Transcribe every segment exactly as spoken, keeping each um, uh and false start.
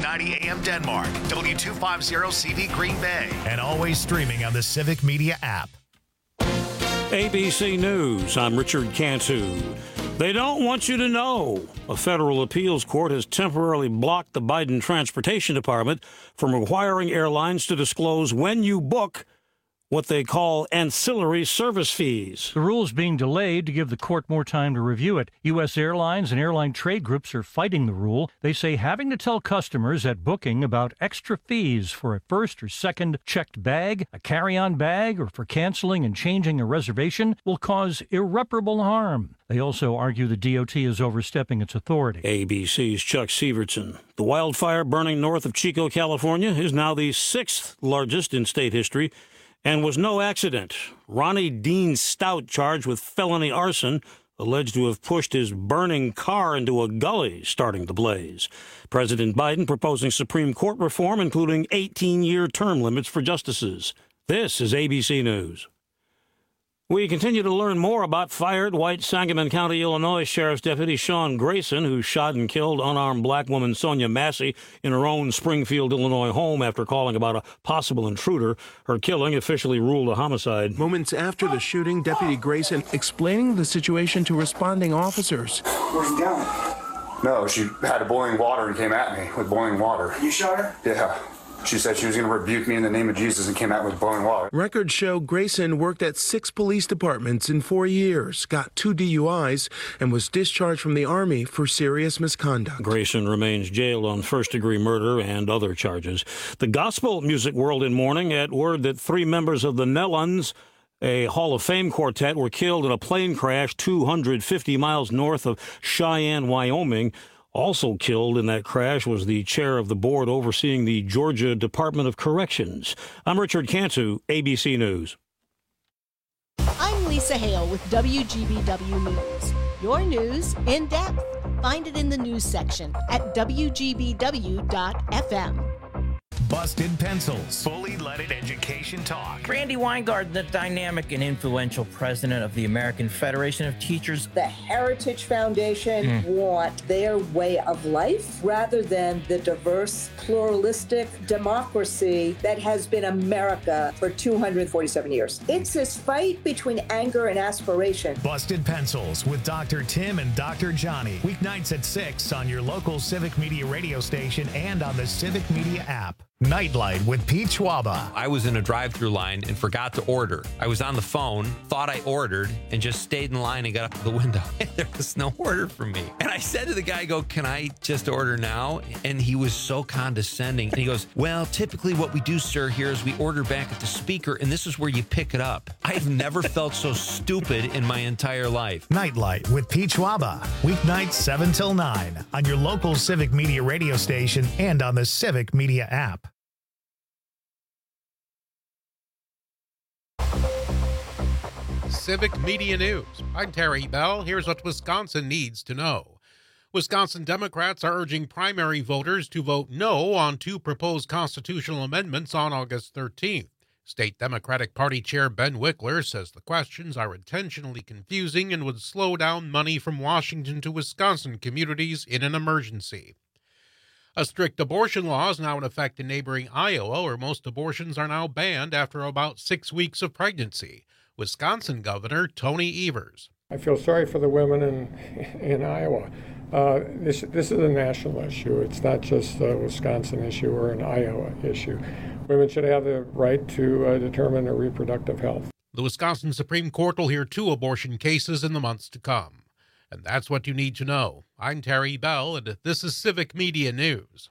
ninety A M Denmark, W two fifty C D Green Bay, and always streaming on the Civic Media app. A B C News, I'm Richard Cantu. They don't want you to know. A federal appeals court has temporarily blocked the Biden Transportation Department from requiring airlines to disclose when you book what they call ancillary service fees. The rule is being delayed to give the court more time to review it. U S airlines and airline trade groups are fighting the rule. They say having to tell customers at booking about extra fees for a first or second checked bag, a carry-on bag, or for canceling and changing a reservation will cause irreparable harm. They also argue the D O T is overstepping its authority. A B C's Chuck Severson. The wildfire burning north of Chico, California, is now the sixth largest in state history, and was no accident. Ronnie Dean Stout, charged with felony arson, alleged to have pushed his burning car into a gully, starting the blaze. President Biden proposing Supreme Court reform, including eighteen-year term limits for justices. This is A B C News. We continue to learn more about fired White Sangamon County, Illinois Sheriff's Deputy Sean Grayson, who shot and killed unarmed black woman Sonia Massey in her own Springfield, Illinois home after calling about a possible intruder. Her killing officially ruled a homicide. Moments after the shooting, Deputy Grayson explaining the situation to responding officers. Where's he going? No, she had boiling water and came at me with boiling water. You shot her? Yeah. She said she was going to rebuke me in the name of Jesus and came out with boiling water. Records show Grayson worked at six police departments in four years, got two D U Is, and was discharged from the Army for serious misconduct. Grayson remains jailed on first-degree murder and other charges. The gospel music world in mourning at word that three members of the Nellons, a Hall of Fame quartet, were killed in a plane crash two hundred fifty miles north of Cheyenne, Wyoming. Also killed in that crash was the chair of the board overseeing the Georgia Department of Corrections. I'm Richard Cantu, A B C News. I'm Lisa Hale with W G B W News. Your news in depth. Find it in the news section at W G B W dot F M. Busted Pencils. Fully leaded education talk. Randy Weingarten, the dynamic and influential president of the American Federation of Teachers. The Heritage Foundation mm. want their way of life rather than the diverse, pluralistic democracy that has been America for two hundred forty-seven years. It's this fight between anger and aspiration. Busted Pencils with Doctor Tim and Doctor Johnny. Weeknights at six on your local Civic Media radio station and on the Civic Media app. Nightlight with Pete Schwaba. I was in a drive-through line and forgot to order. I was on the phone, thought I ordered, and just stayed in line and got up to the window. There was no order for me. And I said to the guy, I go, can I just order now? And he was so condescending. And he goes, well, typically what we do, sir, here is we order back at the speaker, and this is where you pick it up. I've never felt so stupid in my entire life. Nightlight with Pete Schwaba. Weeknights seven till nine on your local Civic Media radio station and on the Civic Media app. Civic Media News. I'm Terry Bell. Here's what Wisconsin needs to know. Wisconsin Democrats are urging primary voters to vote no on two proposed constitutional amendments on August thirteenth. State Democratic Party Chair Ben Wickler says the questions are intentionally confusing and would slow down money from Washington to Wisconsin communities in an emergency. A strict abortion law is now in effect in neighboring Iowa, where most abortions are now banned after about six weeks of pregnancy. Wisconsin Governor Tony Evers. I feel sorry for the women in in Iowa. Uh, this this is a national issue. It's not just a Wisconsin issue or an Iowa issue. Women should have the right to uh, determine their reproductive health. The Wisconsin Supreme Court will hear two abortion cases in the months to come. And that's what you need to know. I'm Terry Bell, and this is Civic Media News.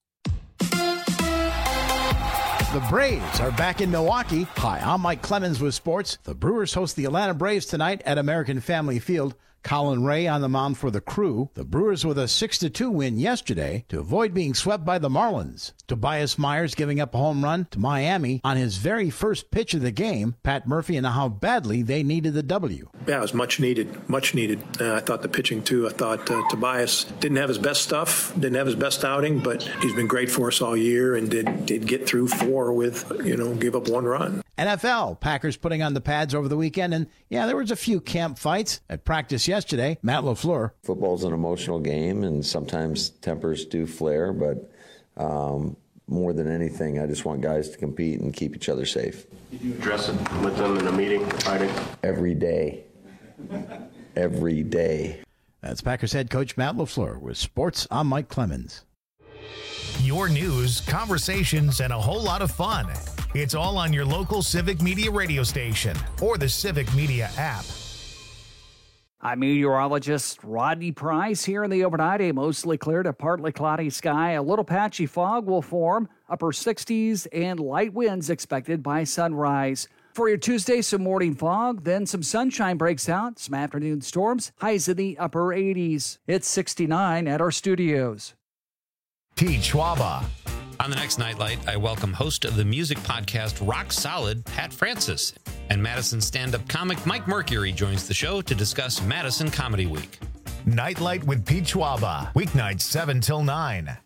The Braves are back in Milwaukee. Hi, I'm Mike Clemens with sports. The Brewers host the Atlanta Braves tonight at American Family Field. Colin Ray on the mound for the Crew. The Brewers with a six to two win yesterday to avoid being swept by the Marlins. Tobias Myers giving up a home run to Miami on his very first pitch of the game. Pat Murphy and how badly they needed the W. Yeah, it was much needed, much needed. Uh, I thought the pitching, too. I thought uh, Tobias didn't have his best stuff, didn't have his best outing, but he's been great for us all year and did, did get through four with, you know, give up one run. N F L, Packers putting on the pads over the weekend, and yeah, there was a few camp fights at practice yesterday. Matt LaFleur. Football's an emotional game, and sometimes tempers do flare, but Um, more than anything, I just want guys to compete and keep each other safe. Did you address it with them in a meeting Friday? Every day. Every day. That's Packers head coach Matt LaFleur with Sports. I'm Mike Clemens. Your news, conversations, and a whole lot of fun. It's all on your local Civic Media radio station or the Civic Media app. I'm meteorologist Rodney Price. Here in the overnight, a mostly clear to partly cloudy sky. A little patchy fog will form, upper sixties, and light winds expected by sunrise. For your Tuesday, some morning fog, then some sunshine breaks out, some afternoon storms, highs in the upper eighties. It's sixty-nine at our studios. Pete Schwaba. On the next Nightlight, I welcome host of the music podcast Rock Solid, Pat Francis. And Madison stand-up comic Mike Mercury joins the show to discuss Madison Comedy Week. Nightlight with Pete Schwaba, weeknights seven till nine.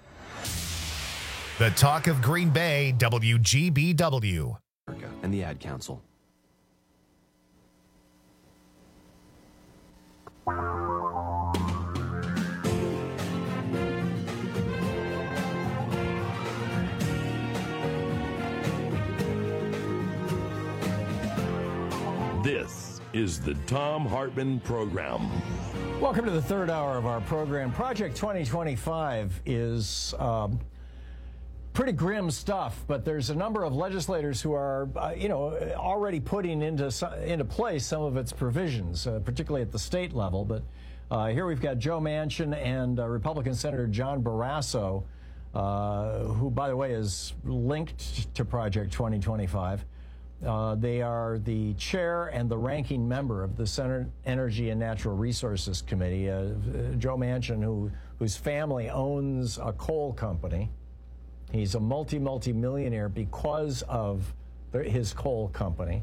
The Talk of Green Bay, W G B W. And the Ad Council. This is the Thom Hartmann Program. Welcome to the third hour of our program. Project twenty twenty-five is um, pretty grim stuff, but there's a number of legislators who are, uh, you know, already putting into into place some of its provisions, uh, particularly at the state level. But uh, here we've got Joe Manchin and uh, Republican Senator John Barrasso, uh, who, by the way, is linked to Project twenty twenty-five. Uh, they are the chair and the ranking member of the Senate Energy and Natural Resources Committee. Uh, Joe Manchin, who whose family owns a coal company. He's a multi, multi-millionaire because of the, his coal company.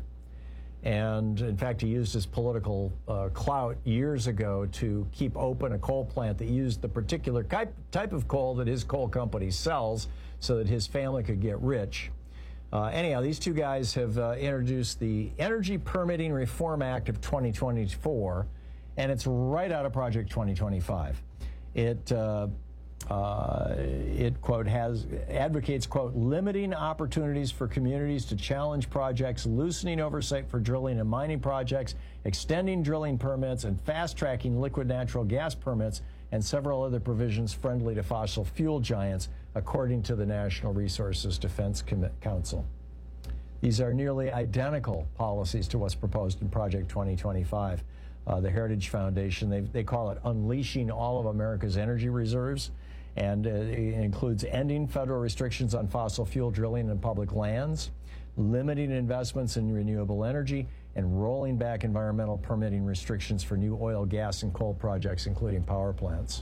And in fact, he used his political uh, clout years ago to keep open a coal plant that used the particular type, type of coal that his coal company sells so that his family could get rich. Uh, anyhow, these two guys have uh, introduced the Energy Permitting Reform Act of twenty twenty-four, and it's right out of Project twenty twenty-five. It, uh, uh, it quote, has, advocates, quote, limiting opportunities for communities to challenge projects, loosening oversight for drilling and mining projects, extending drilling permits, and fast-tracking liquid natural gas permits, and several other provisions friendly to fossil fuel giants, according to the National Resources Defense Council. These are nearly identical policies to what's proposed in Project twenty twenty-five. Uh, the Heritage Foundation, they, they call it Unleashing All of America's Energy Reserves, and uh, it includes ending federal restrictions on fossil fuel drilling in public lands, limiting investments in renewable energy, and rolling back environmental permitting restrictions for new oil, gas, and coal projects, including power plants.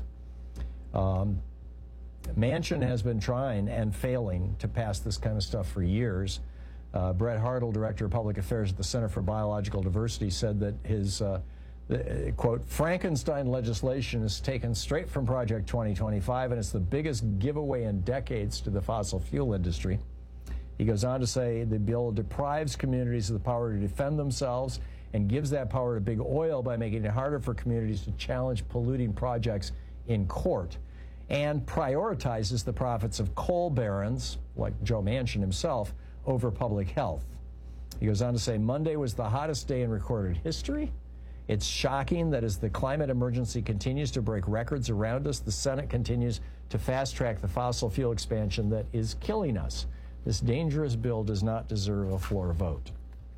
Um, Manchin has been trying and failing to pass this kind of stuff for years. Uh, Brett Hartle, Director of Public Affairs at the Center for Biological Diversity, said that his, uh, the, quote, Frankenstein legislation is taken straight from Project twenty twenty-five, and it's the biggest giveaway in decades to the fossil fuel industry. He goes on to say the bill deprives communities of the power to defend themselves and gives that power to big oil by making it harder for communities to challenge polluting projects in court, and prioritizes the profits of coal barons, like Joe Manchin himself, over public health. He goes on to say Monday was the hottest day in recorded history. It's shocking that as the climate emergency continues to break records around us, the Senate continues to fast-track the fossil fuel expansion that is killing us. This dangerous bill does not deserve a floor vote.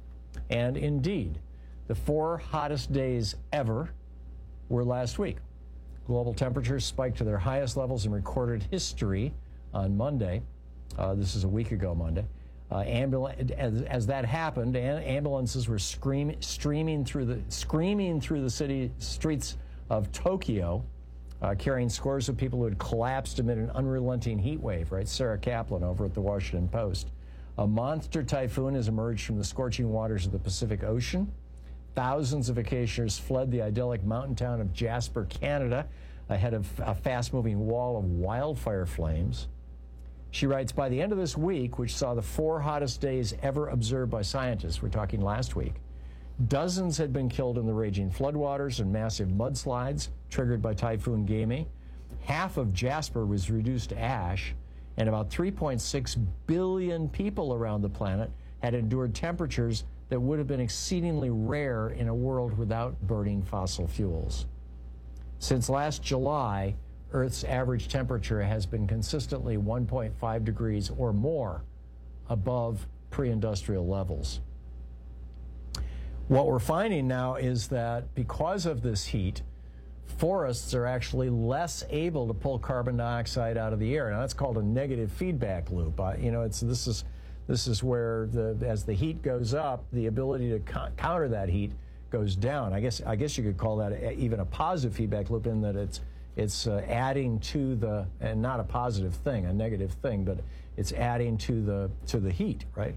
And indeed, the four hottest days ever were last week. Global temperatures spiked to their highest levels in recorded history on Monday. Uh, this is a week ago Monday. Uh, ambul- as, as that happened, an- ambulances were scream- streaming through the screaming through the city streets of Tokyo, uh, carrying scores of people who had collapsed amid an unrelenting heat wave. Right, Sarah Kaplan over at the Washington Post. A monster typhoon has emerged from the scorching waters of the Pacific Ocean. Thousands of vacationers fled the idyllic mountain town of Jasper, Canada, ahead of a fast-moving wall of wildfire flames. She writes, by the end of this week, which saw the four hottest days ever observed by scientists, we're talking last week, dozens had been killed in the raging floodwaters and massive mudslides triggered by Typhoon Gami. Half of Jasper was reduced to ash, and about three point six billion people around the planet had endured temperatures that would have been exceedingly rare in a world without burning fossil fuels. Since last July, Earth's average temperature has been consistently one point five degrees or more above pre-industrial levels. What we're finding now is that because of this heat, forests are actually less able to pull carbon dioxide out of the air. Now that's called a negative feedback loop. Uh, you know, it's this is this is where the as the heat goes up, the ability to co- counter that heat goes down. I guess I guess you could call that a, even a positive feedback loop, in that it's it's uh, adding to the, and not a positive thing, a negative thing, but it's adding to the to the heat, right?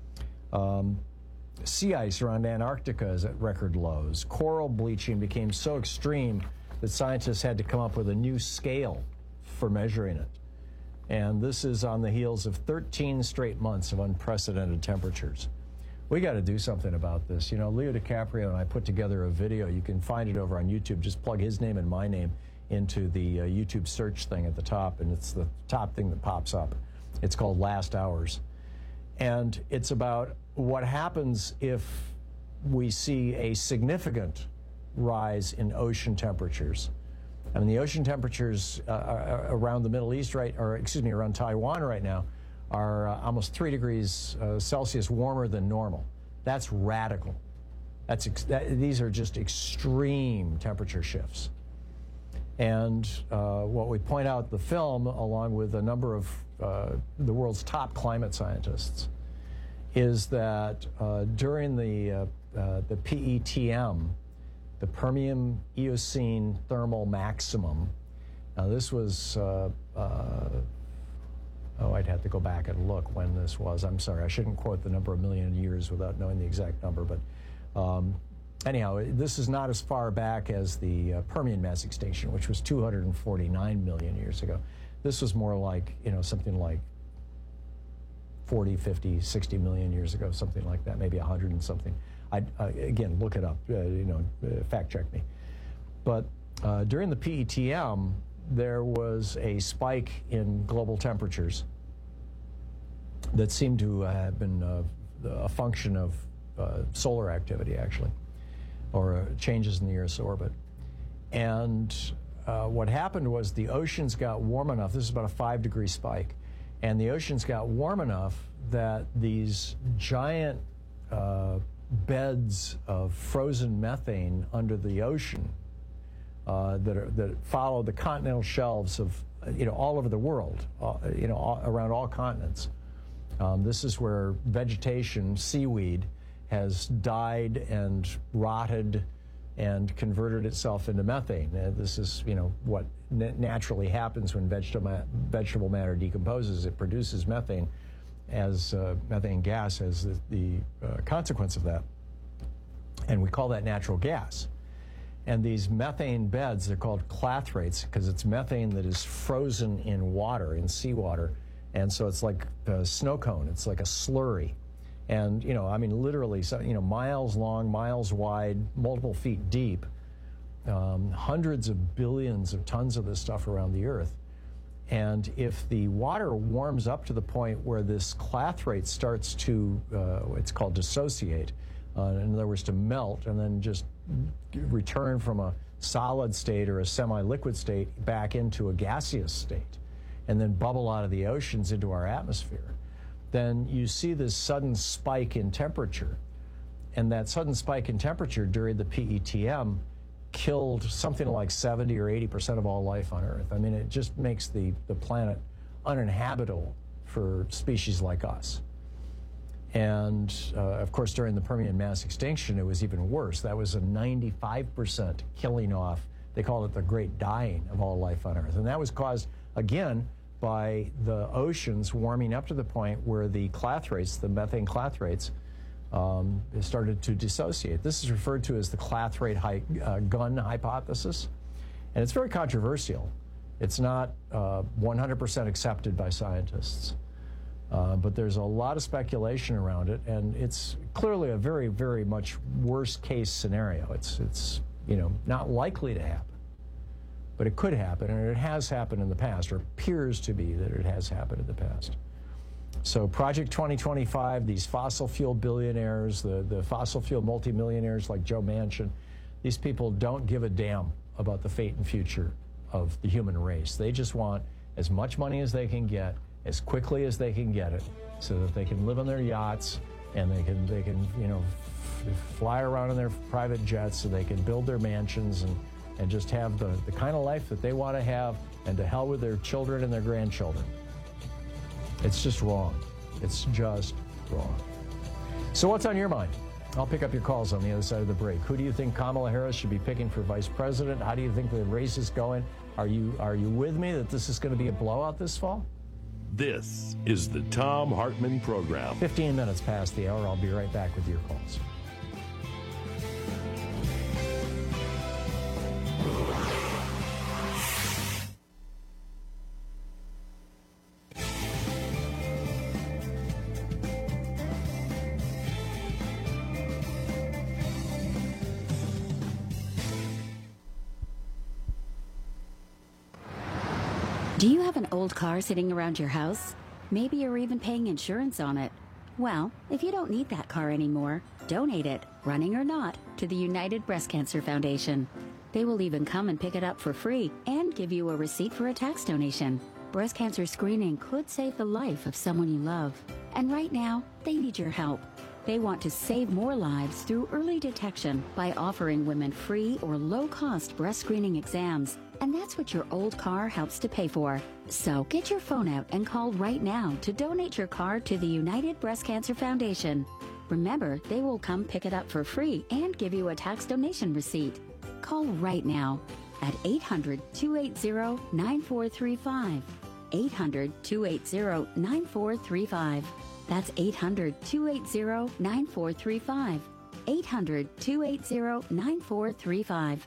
Um, sea ice around Antarctica is at record lows. Coral bleaching became so extreme that scientists had to come up with a new scale for measuring it. And this is on the heels of thirteen straight months of unprecedented temperatures. We got to do something about this. You know, Leo DiCaprio and I put together a video. You can find it over on YouTube. Just plug his name and my name into the uh, YouTube search thing at the top, and it's the top thing that pops up. It's called Last Hours. And it's about what happens if we see a significant rise in ocean temperatures. I mean, the ocean temperatures uh, around the Middle East, right, or excuse me, around Taiwan right now, are uh, almost three degrees uh, Celsius warmer than normal. That's radical. That's ex- that, these are just extreme temperature shifts. And uh, what we point out in the film, along with a number of uh, the world's top climate scientists, is that uh, during the uh, uh, the P E T M, the Permian Eocene thermal maximum. Now this was, uh, uh, oh, I'd have to go back and look when this was. I'm sorry, I shouldn't quote the number of million years without knowing the exact number, but um, anyhow, this is not as far back as the uh, Permian mass extinction, which was two hundred forty-nine million years ago. This was more like, you know, something like forty, fifty, sixty million years ago, something like that, maybe one hundred and something. I, uh, again, look it up, uh, you know, uh, fact check me. But uh, during the P E T M, there was a spike in global temperatures that seemed to have been uh, a function of uh, solar activity, actually, or uh, changes in the Earth's orbit. And uh, what happened was the oceans got warm enough, this is about a five degree spike, and the oceans got warm enough that these giant uh, beds of frozen methane under the ocean uh, that are, that follow the continental shelves of, you know, all over the world, uh, you know, all, around all continents. Um, this is where vegetation, seaweed, has died and rotted and converted itself into methane. Uh, this is, you know, what n- naturally happens when vegetable, ma- vegetable matter decomposes. It produces methane as uh, methane gas as the, the uh, consequence of that. And we call that natural gas. And these methane beds, they're called clathrates because it's methane that is frozen in water, in seawater. And so it's like a snow cone. It's like a slurry. And, you know, I mean, literally, so, you know, miles long, miles wide, multiple feet deep, um, hundreds of billions of tons of this stuff around the Earth. And if the water warms up to the point where this clathrate starts to, uh, it's called dissociate, uh, in other words, to melt and then just return from a solid state or a semi-liquid state back into a gaseous state, and then bubble out of the oceans into our atmosphere, then you see this sudden spike in temperature. And that sudden spike in temperature during the P E T M killed something like seventy or eighty percent of all life on Earth. I mean, it just makes the, the planet uninhabitable for species like us. And uh, of course, during the Permian mass extinction, it was even worse. That was a ninety-five percent killing off. They call it the Great Dying of all life on Earth. And that was caused, again, by the oceans warming up to the point where the clathrates, the methane clathrates, um, started to dissociate. This is referred to as the clathrate hy- uh, gun hypothesis. And it's very controversial. It's not uh, one hundred percent accepted by scientists. Uh, but there's a lot of speculation around it, and it's clearly a very, very much worst case scenario. It's, it's, you know, not likely to happen. but it could happen, and it has happened in the past, or appears to be that it has happened in the past. So Project twenty twenty-five, these fossil fuel billionaires, the, the fossil fuel multimillionaires like Joe Manchin, these people don't give a damn about the fate and future of the human race. They just want as much money as they can get, as quickly as they can get it, so that they can live on their yachts and they can, they can you know, f- fly around in their private jets, so they can build their mansions and, and just have the, the kind of life that they want to have, and to hell with their children and their grandchildren. It's just wrong. It's just wrong. So what's on your mind? I'll pick up your calls on the other side of the break. Who do you think Kamala Harris should be picking for vice president? How do you think the race is going? Are you, are you with me that this is going to be a blowout this fall? This is the Thom Hartmann Program. fifteen minutes past the hour. I'll be right back with your calls. Do you have an old car sitting around your house? Maybe you're even paying insurance on it. Well, if you don't need that car anymore, donate it, running or not, to the United Breast Cancer Foundation. They will even come and pick it up for free and give you a receipt for a tax donation. Breast cancer screening could save the life of someone you love. And right now, they need your help. They want to save more lives through early detection by offering women free or low-cost breast screening exams. And that's what your old car helps to pay for. So get your phone out and call right now to donate your car to the United Breast Cancer Foundation. Remember, they will come pick it up for free and give you a tax donation receipt. Call right now at eight hundred, two eight zero, nine four three five. eight hundred, two eight zero, nine four three five. That's eight hundred, two eight zero, nine four three five. eight hundred, two eight zero, nine four three five.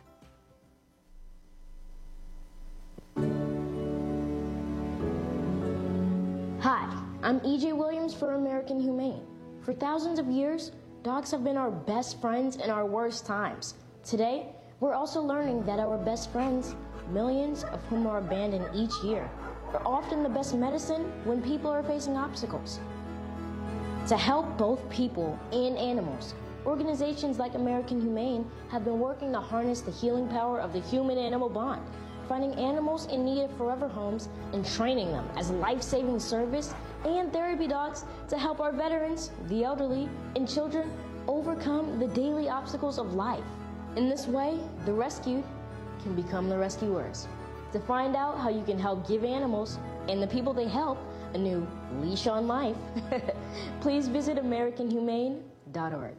Hi, I'm E J Williams for American Humane. For thousands of years, dogs have been our best friends in our worst times. Today, we're also learning that our best friends, millions of whom are abandoned each year, are often the best medicine when people are facing obstacles. To help both people and animals, organizations like American Humane have been working to harness the healing power of the human-animal bond, finding animals in need of forever homes and training them as life-saving service and therapy dogs to help our veterans, the elderly, and children overcome the daily obstacles of life. In this way, the rescued can become the rescuers. To find out how you can help give animals and the people they help a new leash on life, please visit American Humane dot org.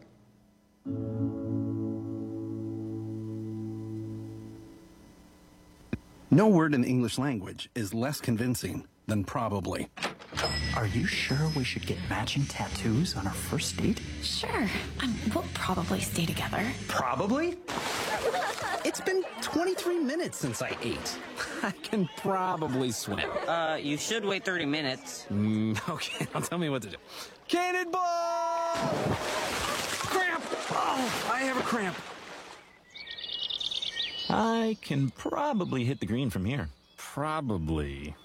No word in the English language is less convincing than probably. Are you sure we should get matching tattoos on our first date? Sure. Um, we'll probably stay together. Probably? It's been twenty-three minutes since I ate. I can probably swim. Uh, you should wait thirty minutes. Mm, okay, now tell me what to do. Cannonball! Cramp! Oh, I have a cramp. I can probably hit the green from here. Probably.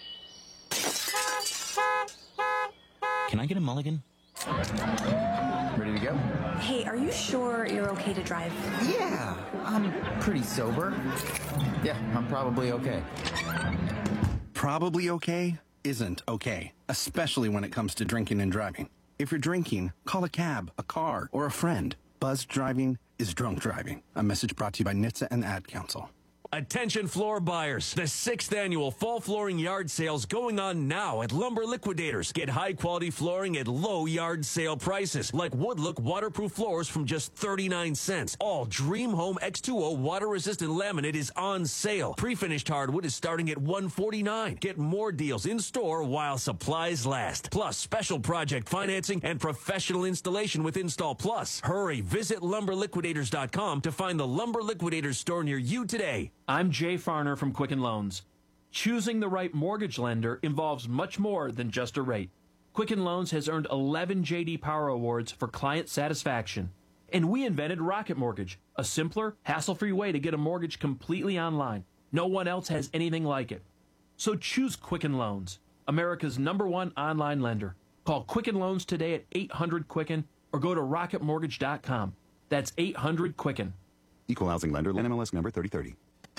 Can I get a mulligan? Ready to go? Hey, are you sure you're okay to drive? Yeah, I'm pretty sober. Yeah, I'm probably okay. Probably okay isn't okay, especially when it comes to drinking and driving. If you're drinking, call a cab, a car, or a friend. Buzzed driving is drunk driving. A message brought to you by N H T S A and the Ad Council. Attention floor buyers. The sixth annual fall flooring yard sale's going on now at Lumber Liquidators. Get high quality flooring at low yard sale prices, like Woodlook waterproof floors from just thirty-nine cents. All Dream Home X two O water resistant laminate is on sale. Pre-finished hardwood is starting at one forty-nine. Get more deals in store while supplies last. Plus special project financing and professional installation with Install Plus. Hurry, visit lumber liquidators dot com to find the Lumber Liquidators store near you today. I'm Jay Farner from Quicken Loans. Choosing the right mortgage lender involves much more than just a rate. Quicken Loans has earned eleven J D Power Awards for client satisfaction. And we invented Rocket Mortgage, a simpler, hassle-free way to get a mortgage completely online. No one else has anything like it. So choose Quicken Loans, America's number one online lender. Call Quicken Loans today at eight hundred Quicken or go to rocket mortgage dot com. That's eight hundred Quicken. Equal housing lender, N M L S number thirty thirty.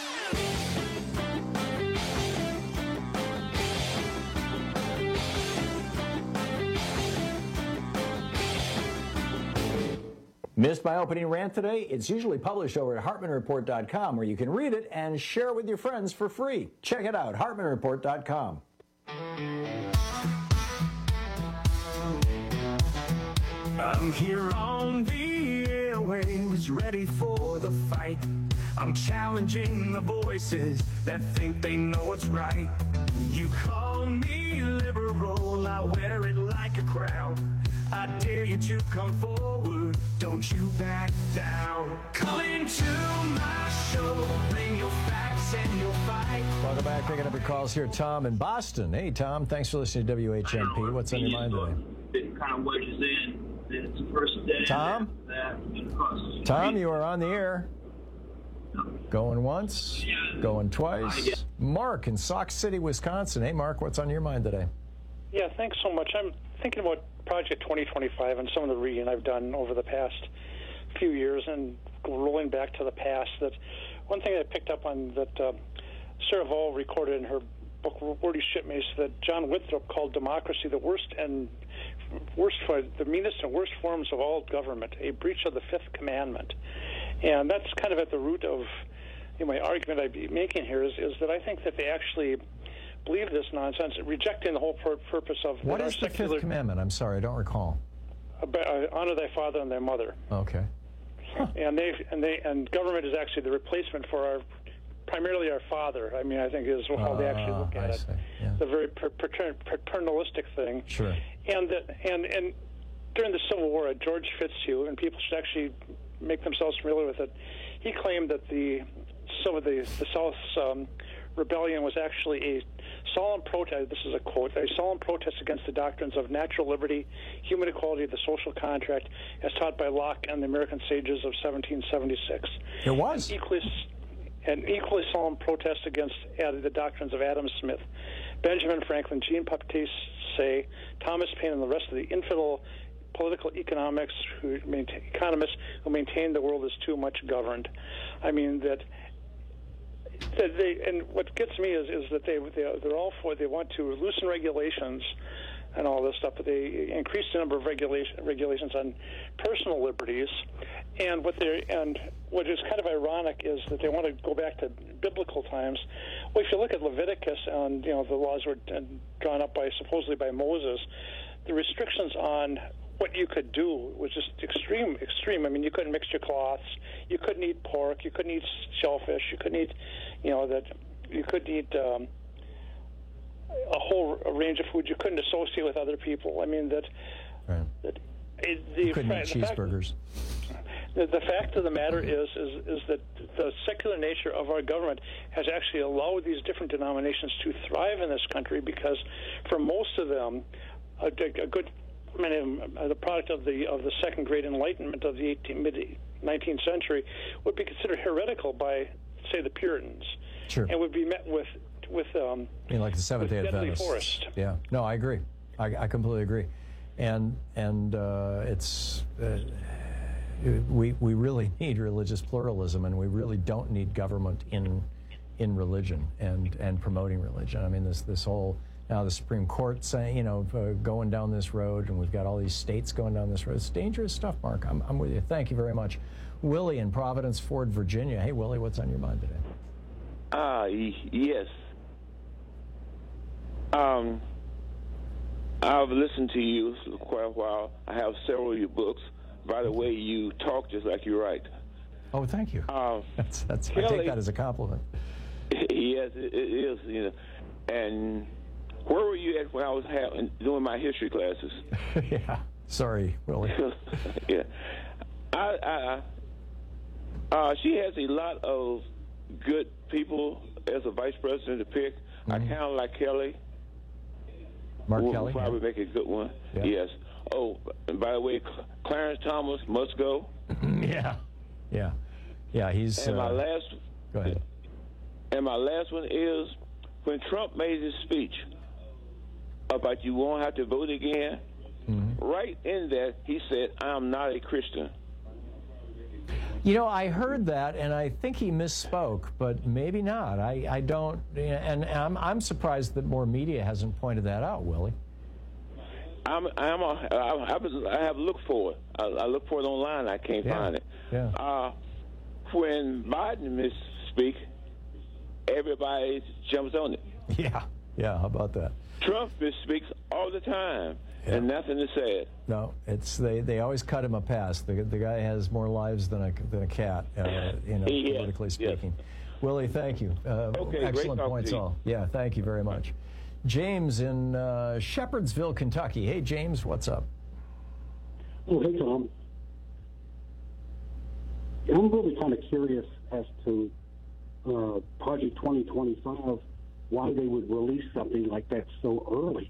Missed my opening rant today? It's usually published over at hartman report dot com, where you can read it and share it with your friends for free. Check it out, hartman report dot com. I'm here on the airwaves, ready for the fight. I'm challenging the voices that think they know what's right. You call me liberal, I wear it like a crown. I dare you to come forward, don't you back down. Come into my show, bring your facts and your fight. Welcome back, picking up your calls here. Tom in Boston. Hey, Tom, thanks for listening to W H M P. What's on your mind today? It kind of wedges in. It's the first day. Tom? That, Tom, you are on the air. Going once, going twice. Mark in Sauk City, Wisconsin. Hey, Mark, what's on your mind today? Yeah, thanks so much. I'm thinking about Project twenty twenty-five and some of the reading I've done over the past few years and rolling back to the past. That one thing I picked up on that uh, Sarah Vall recorded in her book Wordy Shipmates, that John Winthrop called democracy the worst and worst for the meanest and worst forms of all government, a breach of the fifth commandment. And that's kind of at the root of you know, my argument I'd be making here is, is that I think that they actually believe this nonsense, rejecting the whole pur- purpose of what our is the secular, fifth commandment? I'm sorry, I don't recall. Uh, uh, honor thy father and thy mother. Okay. Huh. And they and they and government is actually the replacement for our primarily our father. I mean, I think is how uh, they actually look at I it. See. Yeah. The very patern- paternalistic thing. Sure. And that and and during the Civil War, George Fitzhugh, and people should actually make themselves familiar with it. He claimed that the some of the the South's um, rebellion was actually a solemn protest, this is a quote, a solemn protest against the doctrines of natural liberty, human equality, the social contract, as taught by Locke and the American sages of seventeen seventy-six. It was. An equally, an equally solemn protest against the doctrines of Adam Smith, Benjamin Franklin, Jean Baptiste Say, Thomas Paine, and the rest of the infidel political economics who maintain, economists who maintain the world is too much governed. I mean, that That they, and what gets me is, is that they, they they're all for they want to loosen regulations and all this stuff, but they increase the number of regulation, regulations on personal liberties. And what they and what is kind of ironic is that they want to go back to biblical times. Well, if you look at Leviticus and you know the laws were drawn up by supposedly by Moses, the restrictions on what you could do was just extreme, extreme. I mean, you couldn't mix your cloths, you couldn't eat pork, you couldn't eat shellfish, you couldn't eat, you know, that you couldn't eat um, a whole range of food. You couldn't associate with other people. I mean, that, right. that it, the, you couldn't fa- eat the cheeseburgers. Fact, the, the fact of the matter is, is, is that the secular nature of our government has actually allowed these different denominations to thrive in this country because, for most of them, a, a good many of them are the product of the of the second great enlightenment of the eighteenth, mid nineteenth century, would be considered heretical by, say, the Puritans, sure. and would be met with with um, you know, like the Seventh Day deadly Adventists. Forest. Yeah, no, I agree. I, I completely agree, and and uh, it's uh, we we really need religious pluralism, and we really don't need government in in religion and and promoting religion. I mean, this this whole. Now the Supreme Court saying, you know, uh, going down this road, and we've got all these states going down this road. It's dangerous stuff, Mark. I'm, I'm with you. Thank you very much. Willie in Providence, Ford, Virginia. Hey, Willie, what's on your mind today? Ah, uh, yes. Um, I've listened to you for quite a while. I have several of your books. By the way, you talk just like you write. Oh, thank you. Um, that's that's. Kelly, I take that as a compliment. Yes, it, it is. You know, and. Where were you at when I was having, doing my history classes? Yeah. Sorry, Willie. yeah. I, I, uh, she has a lot of good people as a vice president to pick. Mm-hmm. I kind of like Kelly. Mark we'll Kelly? probably Yeah. make a good one. Yeah. Yes. Oh, and by the way, Clarence Thomas must go. yeah. Yeah. Yeah, he's... And my uh, last... Go ahead. And my last one is, when Trump made his speech about you won't have to vote again, mm-hmm. right in that he said, I'm not a Christian. You know, I heard that, and I think he misspoke, but maybe not. I, I don't, and I'm, I'm surprised that more media hasn't pointed that out, Willie. I'm, I'm a, I, I have looked for it. I, I look for it online. I can't yeah. find it. Yeah. Uh, when Biden misspeak, everybody jumps on it. Yeah. Yeah. How about that? Trump misspeaks all the time, yeah. and nothing is said. No, it's they, they always cut him a pass. The, the guy has more lives than a than a cat, uh, you know, yeah. politically speaking. Yes. Willie, thank you. Uh, okay, excellent great points to you. all. Yeah, thank you very much. James in uh, Shepherdsville, Kentucky. Hey, James, what's up? Oh, hey, Tom. I'm really kind of curious as to uh, Project twenty twenty-five, why they would release something like that so early.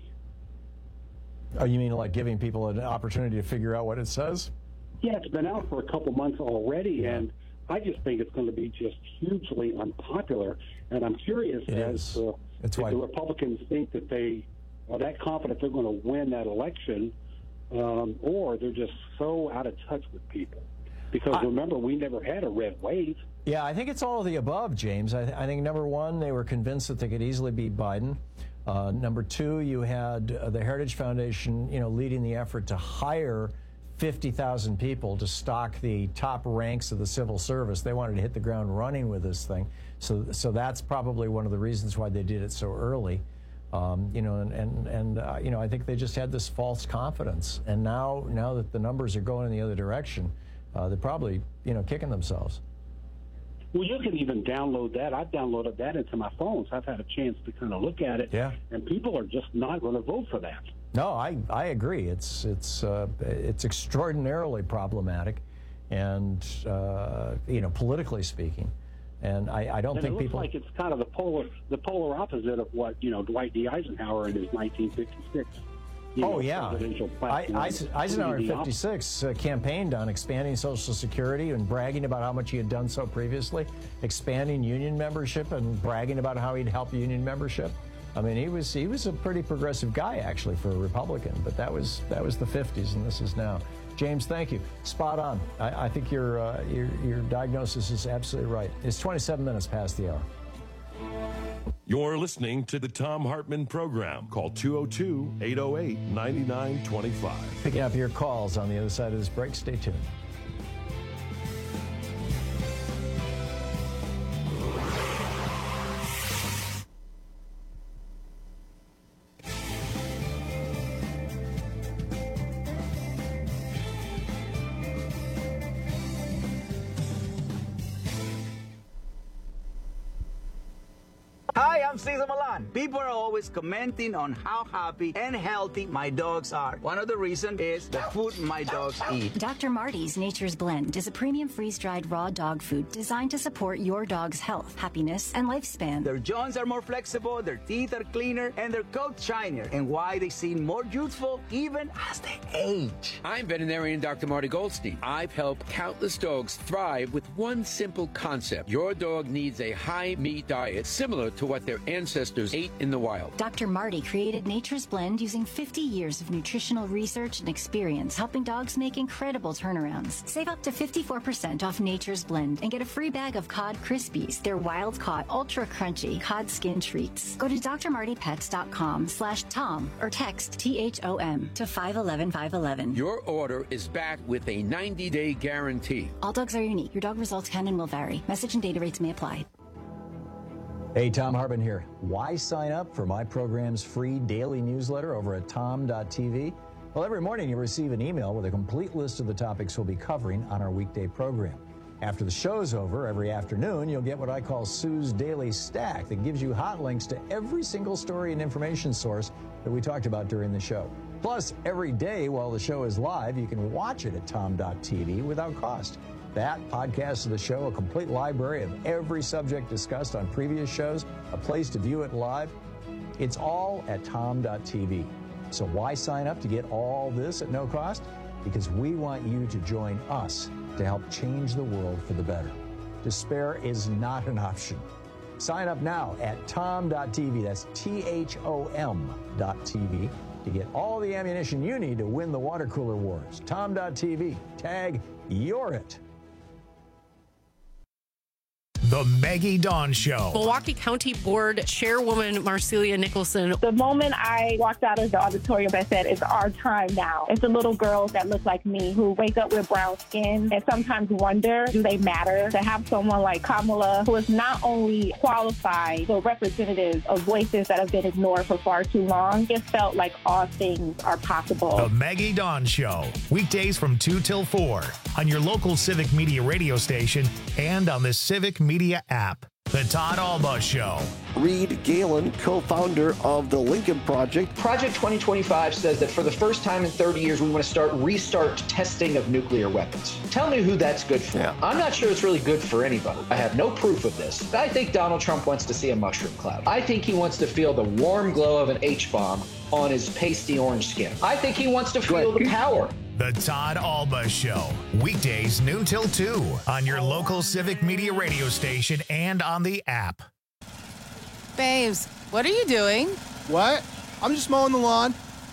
Oh, you mean like giving people an opportunity to figure out what it says? Yeah, it's been out for a couple months already, yeah. and I just think it's going to be just hugely unpopular. And I'm curious it as uh, if why... the Republicans think that they are that confident they're going to win that election, um, or they're just so out of touch with people. Because I... remember, we never had a red wave. Yeah, I think it's all of the above, James. I, th- I think, number one, they were convinced that they could easily beat Biden. Uh, number two, you had uh, the Heritage Foundation, you know, leading the effort to hire fifty thousand people to stock the top ranks of the civil service. They wanted to hit the ground running with this thing. So, so that's probably one of the reasons why they did it so early. Um, you know, and, and, and uh, you know, I think they just had this false confidence. And now, now that the numbers are going in the other direction, uh, they're probably, you know, kicking themselves. Well, you can even download that. I've downloaded that into my phone, so I've had a chance to kind of look at it. Yeah. And people are just not going to vote for that. No, I, I agree. It's it's uh, it's extraordinarily problematic, and uh, you know, politically speaking, and I, I don't and think it looks people. like it's kind of the polar the polar opposite of what you know Dwight D. Eisenhower in his nineteen fifty-six. You oh know, yeah, I, Eisen, Eisenhower in fifty-six uh, campaigned on expanding Social Security and bragging about how much he had done so previously, expanding union membership and bragging about how he'd help union membership. I mean, he was he was a pretty progressive guy actually for a Republican, but that was that was the fifties, and this is now. James, thank you. Spot on. I, I think your, uh, your your diagnosis is absolutely right. It's twenty-seven minutes past the hour. You're listening to the Thom Hartmann Program. Call two oh two, eight oh eight, nine nine two five. Picking up your calls on the other side of this break. Stay tuned. Hi, I'm Cesar Milan. People are always commenting on how happy and healthy my dogs are. One of the reasons is the food my dogs eat. Doctor Marty's Nature's Blend is a premium freeze-dried raw dog food designed to support your dog's health, happiness, and lifespan. Their joints are more flexible, their teeth are cleaner, and their coat shinier. And why they seem more youthful even as they age. I'm veterinarian Doctor Marty Goldstein. I've helped countless dogs thrive with one simple concept. Your dog needs a high-meat diet similar to what their ancestors ate in the wild. Doctor Marty created Nature's Blend using fifty years of nutritional research and experience, helping dogs make incredible turnarounds. Save up to fifty-four percent off Nature's Blend and get a free bag of Cod Krispies, their wild-caught, ultra-crunchy cod skin treats. Go to drmartypets.com slash Tom or text T H O M to five one one five one one. Your order is backed with a ninety-day guarantee. All dogs are unique. Your dog results can and will vary. Message and data rates may apply. Hey, Thom Hartmann here. Why sign up for my program's free daily newsletter over at tom dot t v? Well, every morning you receive an email with a complete list of the topics we'll be covering on our weekday program. After the show's over, every afternoon, you'll get what I call Sue's Daily Stack that gives you hot links to every single story and information source that we talked about during the show. Plus, every day while the show is live, you can watch it at tom dot t v without cost. That, podcast of the show, a complete library of every subject discussed on previous shows, a place to view it live. It's all at tom dot t v. So why sign up to get all this at no cost? Because we want you to join us to help change the world for the better. Despair is not an option. Sign up now at tom dot t v. That's T H O M dot T V to get all the ammunition you need to win the water cooler wars. tom dot t v. Tag You're It. The Maggie Dawn Show. Milwaukee County Board Chairwoman Marcelia Nicholson. The moment I walked out of the auditorium, I said, it's our time now. It's the little girls that look like me who wake up with brown skin and sometimes wonder, do they matter? To have someone like Kamala, who is not only qualified, but representative of voices that have been ignored for far too long, it felt like all things are possible. The Maggie Dawn Show. Weekdays from two till four on your local Civic Media radio station and on the Civic Media app. The Todd Alba Show. Reed Galen, co-founder of the Lincoln Project. Project twenty twenty-five says that for the first time in thirty years, we want to start restart testing of nuclear weapons. Tell me who that's good for. Yeah. I'm not sure it's really good for anybody. I have no proof of this. I think Donald Trump wants to see a mushroom cloud. I think he wants to feel the warm glow of an H-bomb on his pasty orange skin. I think he wants to feel the power. The Todd Alba Show. Weekdays noon till two on your local Civic Media radio station and on the app. Babes, what are you doing? What? I'm just mowing the lawn.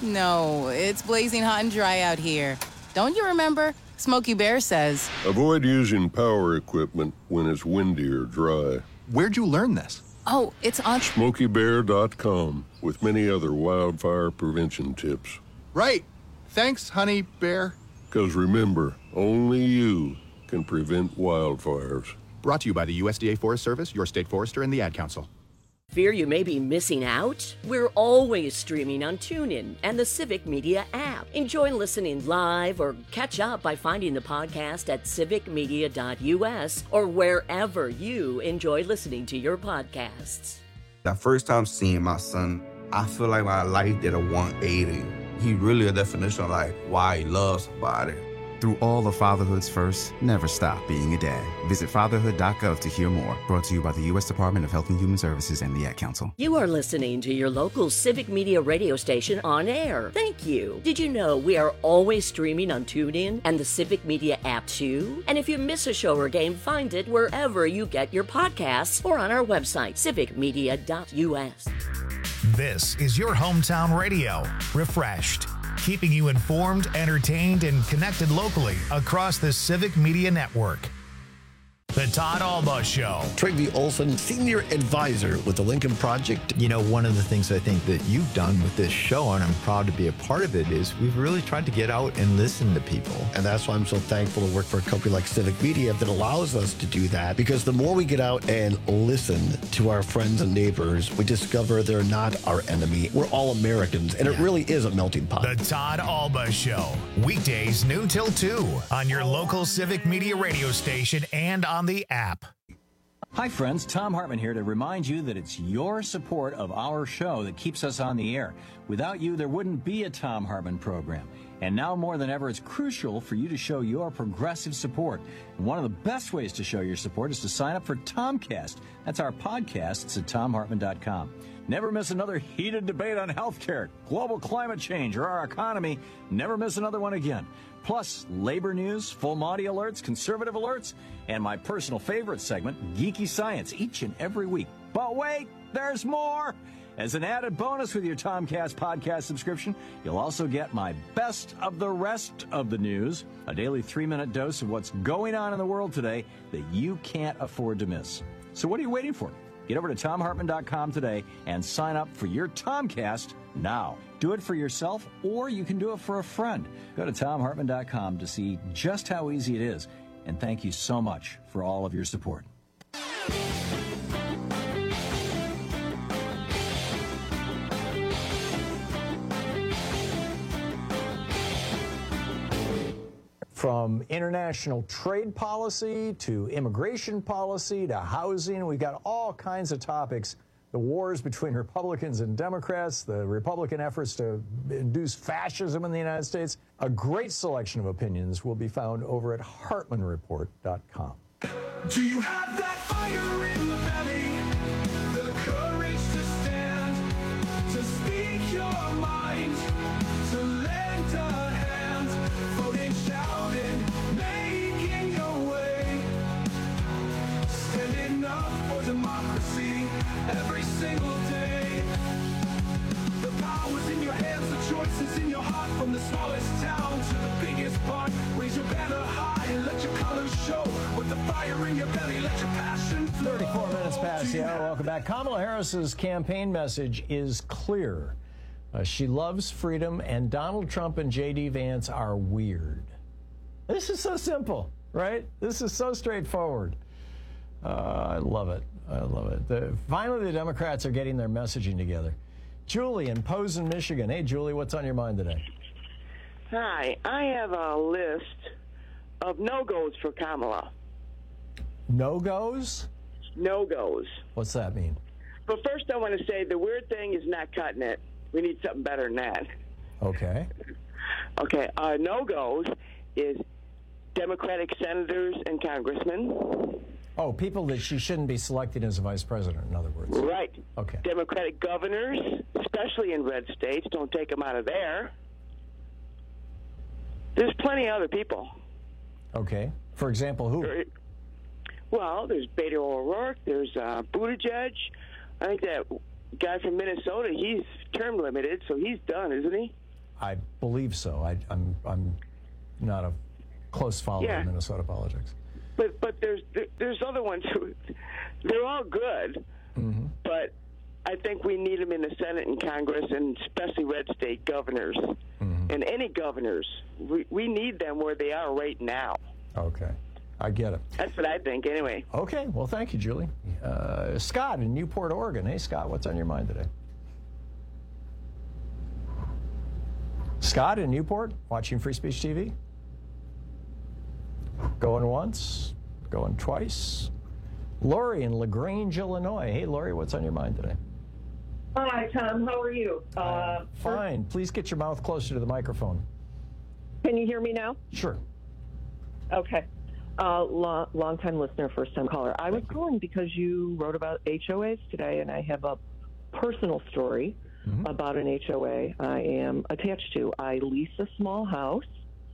No, it's blazing hot and dry out here. Don't you remember? Smokey Bear says. Avoid using power equipment when it's windy or dry. Where'd you learn this? Oh, it's on smokey bear dot com with many other wildfire prevention tips. Right. Thanks, honey bear. Because remember, only you can prevent wildfires. Brought to you by the U S D A Forest Service, your state forester, and the Ad Council. Fear you may be missing out? We're always streaming on TuneIn and the Civic Media app. Enjoy listening live or catch up by finding the podcast at civic media dot U S or wherever you enjoy listening to your podcasts. The first time seeing my son, I feel like my life did a one eighty. He really a definition of like why he loves somebody. Through all of fatherhood's first, never stop being a dad. Visit fatherhood dot gov to hear more. Brought to you by the U S Department of Health and Human Services and the Ad Council. You are listening to your local Civic Media radio station on air. Thank you. Did you know we are always streaming on TuneIn and the Civic Media app too? And if you miss a show or game, find it wherever you get your podcasts or on our website, civic media dot U S. This is your hometown radio, refreshed, keeping you informed, entertained, and connected locally across the Civic Media Network. The Todd Alba Show. Trygve Olson, Senior Advisor with the Lincoln Project. You know, one of the things I think that you've done with this show, and I'm proud to be a part of it, is we've really tried to get out and listen to people. And that's why I'm so thankful to work for a company like Civic Media that allows us to do that. Because the more we get out and listen to our friends and neighbors, we discover they're not our enemy. We're all Americans, and yeah. It really is a melting pot. The Todd Alba Show. Weekdays noon till two on your local Civic Media radio station and on the app. Hi friends, Tom Hartman here to remind you that it's your support of our show that keeps us on the air. Without you, there wouldn't be a Tom Hartman program. And now more than ever, it's crucial for you to show your progressive support. And one of the best ways to show your support is to sign up for Tomcast. That's our podcast. It's at tom hartman dot com. Never miss another heated debate on healthcare, global climate change, or our economy. Never miss another one again. Plus, labor news, full Monty alerts, conservative alerts, and my personal favorite segment, Geeky Science, each and every week. But wait, there's more! As an added bonus with your Tomcast podcast subscription, you'll also get my best of the rest of the news, a daily three-minute dose of what's going on in the world today that you can't afford to miss. So what are you waiting for? Get over to tom hartman dot com today and sign up for your Tomcast now. Do it for yourself, or you can do it for a friend. Go to tom hartman dot com to see just how easy it is. And thank you so much for all of your support. From international trade policy to immigration policy to housing, we've got all kinds of topics. The wars between Republicans and Democrats, the Republican efforts to induce fascism in the United States. A great selection of opinions will be found over at hartman report dot com. Do you have that fire in the belly? The courage to stand, to speak your mind, to lend a hand, voting, shouting, making your way, standing up for democracy. Yes, yeah, welcome back. Kamala Harris's campaign message is clear. Uh, she loves freedom, and Donald Trump and J D Vance are weird. This is so simple, right? This is so straightforward. Uh, I love it. I love it. The, finally, the Democrats are getting their messaging together. Julie in Posen, Michigan. Hey, Julie, what's on your mind today? Hi, I have a list of no-goes for Kamala. No-goes? No-goes. What's that mean? But first I want to say the weird thing is not cutting it. We need something better than that. Okay. Okay, uh, no-goes is Democratic senators and congressmen. Oh, people that she shouldn't be selecting as a vice president, in other words. Right. Okay. Democratic governors, especially in red states, don't take them out of there. There's plenty of other people. Okay. For example, who? Well, there's Beto O'Rourke, there's uh, Buttigieg. I think that guy from Minnesota, he's term limited, so he's done, isn't he? I believe so. I, I'm I'm not a close follower Yeah. of Minnesota politics. But but there's there, there's other ones who, they're all good, mm-hmm. but I think we need them in the Senate and Congress, and especially red state governors, mm-hmm. and any governors. We we need them where they are right now. Okay. I get it. That's what I think, anyway. Okay. Well, thank you, Julie. Uh, Scott in Newport, Oregon. Hey, Scott, what's on your mind today? Scott in Newport, watching Free Speech T V? Going once, going twice. Lori in LaGrange, Illinois. Hey, Lori, what's on your mind today? Hi, Tom. How are you? Uh, Fine. Please get your mouth closer to the microphone. Can you hear me now? Sure. Okay. Uh, lo- long-time listener, first-time caller. I was calling because you wrote about H O As today, and I have a personal story mm-hmm. about an H O A I am attached to. I lease a small house,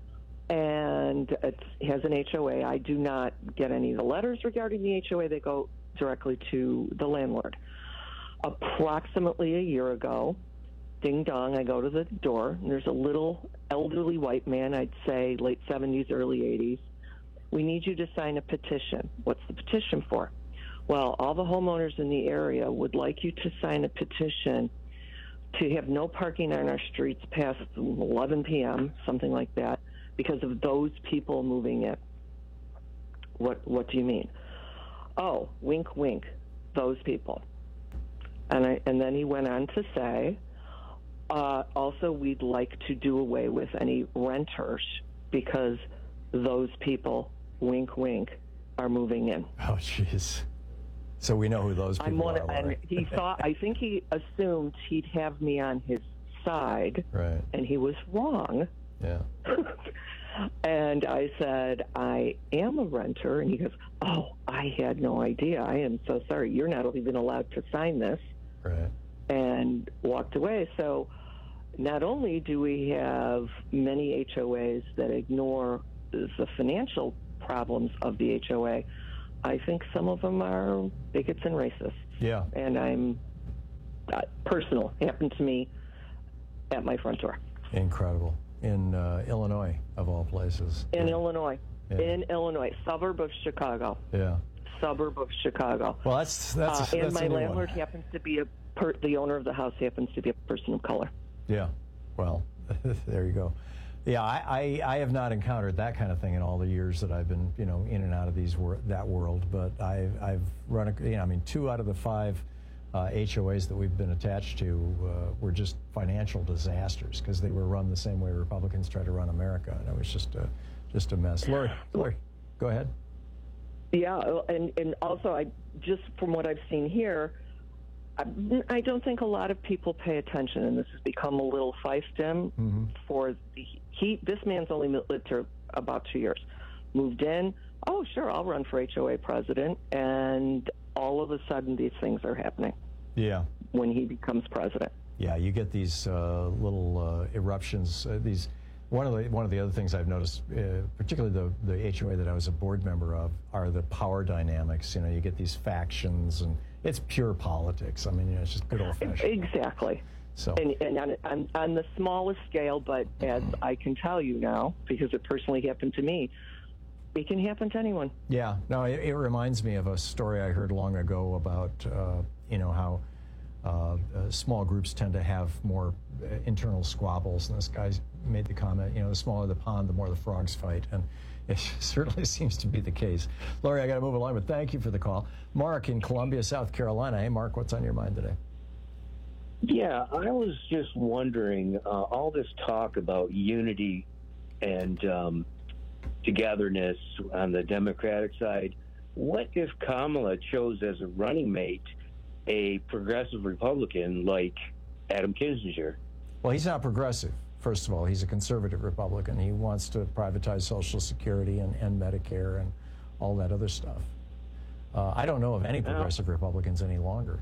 and it has an H O A. I do not get any of the letters regarding the H O A. They go directly to the landlord. Approximately a year ago, ding dong, I go to the door, and there's a little elderly white man, I'd say late seventies, early eighties. We need you to sign a petition. What's the petition for? Well, all the homeowners in the area would like you to sign a petition to have no parking on our streets past eleven p.m., something like that, because of those people moving in. What What do you mean? Oh, wink, wink, those people. And I, and then he went on to say, uh, also, we'd like to do away with any renters because those people, wink, wink, are moving in. Oh, jeez. So we know who those people I'm one, are. And he thought, I think he assumed he'd have me on his side, right? And he was wrong. Yeah. And I said, I am a renter. And he goes, oh, I had no idea. I am so sorry. You're not even allowed to sign this. Right. And walked away. So not only do we have many H O As that ignore the financial problems of the H O A, I think some of them are bigots and racists. Yeah. And I'm uh, personal. Happened to me at my front door. Incredible. In uh, Illinois, of all places. In yeah. Illinois. Yeah. In Illinois, suburb of Chicago. Yeah. Suburb of Chicago. Well, that's that's. Uh, a, and that's my a new landlord one. happens to be a per, the owner of the house happens to be a person of color. Yeah. Well, there you go. Yeah, I, I, I have not encountered that kind of thing in all the years that I've been, you know, in and out of these wor- that world. But I've I've run, a, you know, I mean, two out of the five uh, H O As that we've been attached to uh, were just financial disasters because they were run the same way Republicans try to run America, and it was just a just a mess. Lori, Lori, go ahead. Yeah, and and also I just from what I've seen here, I, I don't think a lot of people pay attention, and this has become a little fiefdom mm-hmm. for the he. This man's only lived here about two years. Moved in. Oh, sure, I'll run for H O A president, and all of a sudden these things are happening. Yeah. When he becomes president. Yeah, you get these uh, little uh, eruptions. Uh, these one of the one of the other things I've noticed, uh, particularly the the H O A that I was a board member of, are the power dynamics. You know, you get these factions, and it's pure politics. I mean, you know, it's just good old fashioned. Exactly. So. And, and on, on, on the smallest scale, but as I can tell you now, because it personally happened to me, it can happen to anyone. Yeah, no, it, it reminds me of a story I heard long ago about, uh, you know, how uh, uh, small groups tend to have more uh, internal squabbles. And this guy made the comment, you know, the smaller the pond, the more the frogs fight. And it certainly seems to be the case. Lori, I got to move along, but thank you for the call. Mark in Columbia, South Carolina. Hey, Mark, what's on your mind today? Yeah, I was just wondering, uh, all this talk about unity and um, togetherness on the Democratic side, what if Kamala chose as a running mate a progressive Republican like Adam Kinzinger? Well, he's not progressive. First of all, he's a conservative Republican. He wants to privatize Social Security and end Medicare and all that other stuff. Uh, I don't know of any progressive Republicans any longer.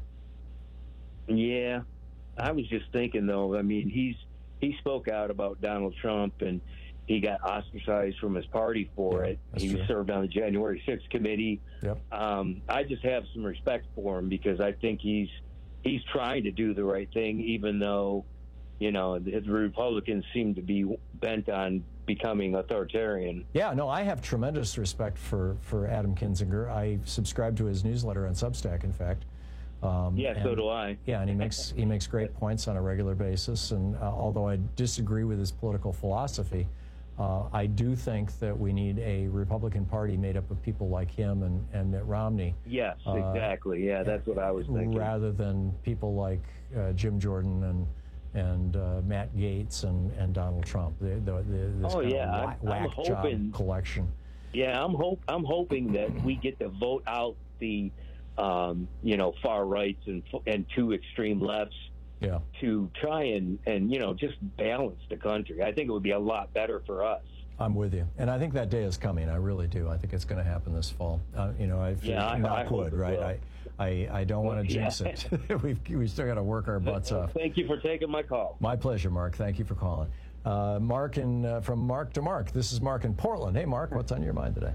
Yeah, I was just thinking, though, I mean, he's he spoke out about Donald Trump, and he got ostracized from his party for yeah, it. He true. served on the January sixth committee. Yep. Um, I just have some respect for him because I think he's he's trying to do the right thing, even though, you know, the Republicans seem to be bent on becoming authoritarian. Yeah, no, I have tremendous respect for, for Adam Kinzinger. I subscribe to his newsletter on Substack, in fact. Um, yeah, and, so do I. Yeah, and he makes he makes great points on a regular basis. And uh, although I disagree with his political philosophy, uh, I do think that we need a Republican Party made up of people like him and, and Mitt Romney. Yes, uh, exactly. Yeah, that's what I was thinking. Rather than people like uh, Jim Jordan and and uh, Matt Gaetz and, and Donald Trump. The, the, the, this oh kind yeah, of whack, I'm, I'm whack hoping job collection. Yeah, I'm hope I'm hoping that we get to vote out the, um, you know, far rights and and two extreme lefts. Yeah. To try and and you know just balance the country. I think it would be a lot better for us. I'm with you, and I think that day is coming. I really do. I think it's going to happen this fall. Uh, you know, I've yeah, I, knock I wood, right? I, I I don't want to jinx yeah. it. We've we still got to work our butts off. Thank you for taking my call. My pleasure, Mark. Thank you for calling. Uh, Mark in uh, from Mark to Mark. This is Mark in Portland. Hey, Mark, what's on your mind today?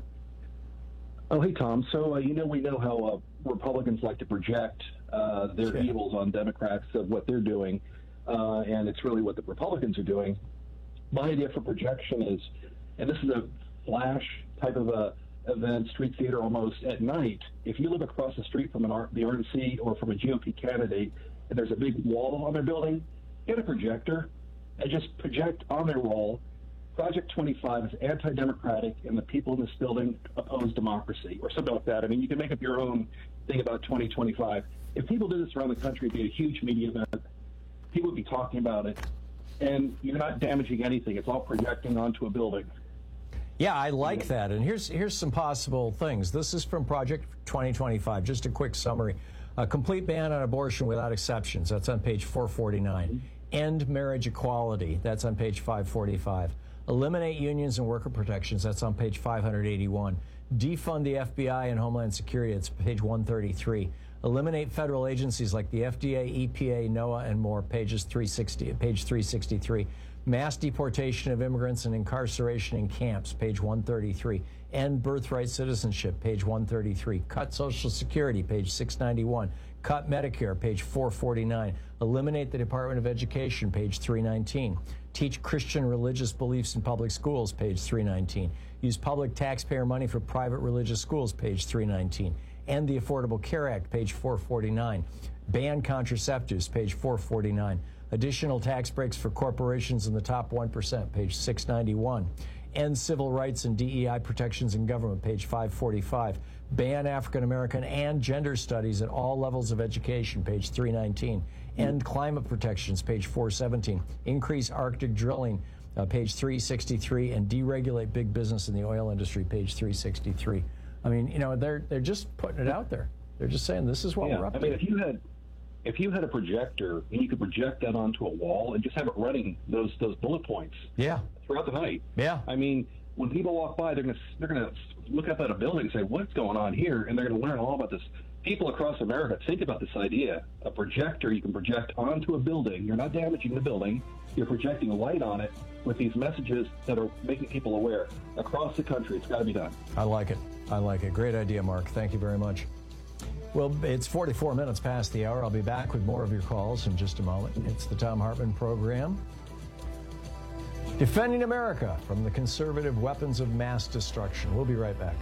Oh, hey, Tom. So, uh, you know, we know how uh, Republicans like to project uh, their yeah. evils on Democrats of what they're doing, uh, and it's really what the Republicans are doing. My idea for projection is, and this is a flash type of a event, street theater almost at night. If you live across the street from an R- the R N C or from a G O P candidate, and there's a big wall on their building, get a projector and just project on their wall, Project twenty-five is anti-democratic, and the people in this building oppose democracy, or something like that. I mean, you can make up your own thing about twenty twenty-five. If people did this around the country, it'd be a huge media event. People would be talking about it, and you're not damaging anything. It's all projecting onto a building. Yeah, I like that. And here's here's some possible things. This is from Project twenty twenty-five. Just a quick summary. A complete ban on abortion without exceptions. That's on page four forty-nine. End marriage equality. That's on page five forty-five. Eliminate unions and worker protections. That's on page five eighty-one. Defund the F B I and Homeland Security. It's page one thirty-three. Eliminate federal agencies like the F D A, E P A, NOAA, and more. Pages three sixty, page three sixty-three. Mass deportation of immigrants and incarceration in camps. Page one thirty-three. End birthright citizenship. Page one thirty-three. Cut Social Security. Page six ninety-one. Cut Medicare. Page four forty-nine. Eliminate the Department of Education. Page three nineteen. Teach Christian religious beliefs in public schools, page three nineteen. Use public taxpayer money for private religious schools, page three nineteen. End the Affordable Care Act, page four forty-nine. Ban contraceptives, page four forty-nine. Additional tax breaks for corporations in the top one percent, page six ninety-one. End civil rights and D E I protections in government, page five forty-five. Ban African American and gender studies at all levels of education, page three nineteen. End climate protections, page four seventeen. Increase Arctic drilling, uh, page three sixty-three, and deregulate big business in the oil industry, page three sixty-three. I mean, you know, they're they're just putting it out there. They're just saying this is what yeah, we're up I to. mean, if you had if you had a projector and you could project that onto a wall and just have it running those those bullet points, yeah, throughout the night. Yeah, I mean, when people walk by, they're gonna they're gonna look up at a building and say, "What's going on here?" And they're gonna learn all about this. People across America think about this idea. A projector you can project onto a building. You're not damaging the building. You're projecting a light on it with these messages that are making people aware. Across the country, it's got to be done. I like it. I like it. Great idea, Mark. Thank you very much. Well, it's forty-four minutes past the hour. I'll be back with more of your calls in just a moment. It's the Thom Hartmann Program. Defending America from the conservative weapons of mass destruction. We'll be right back.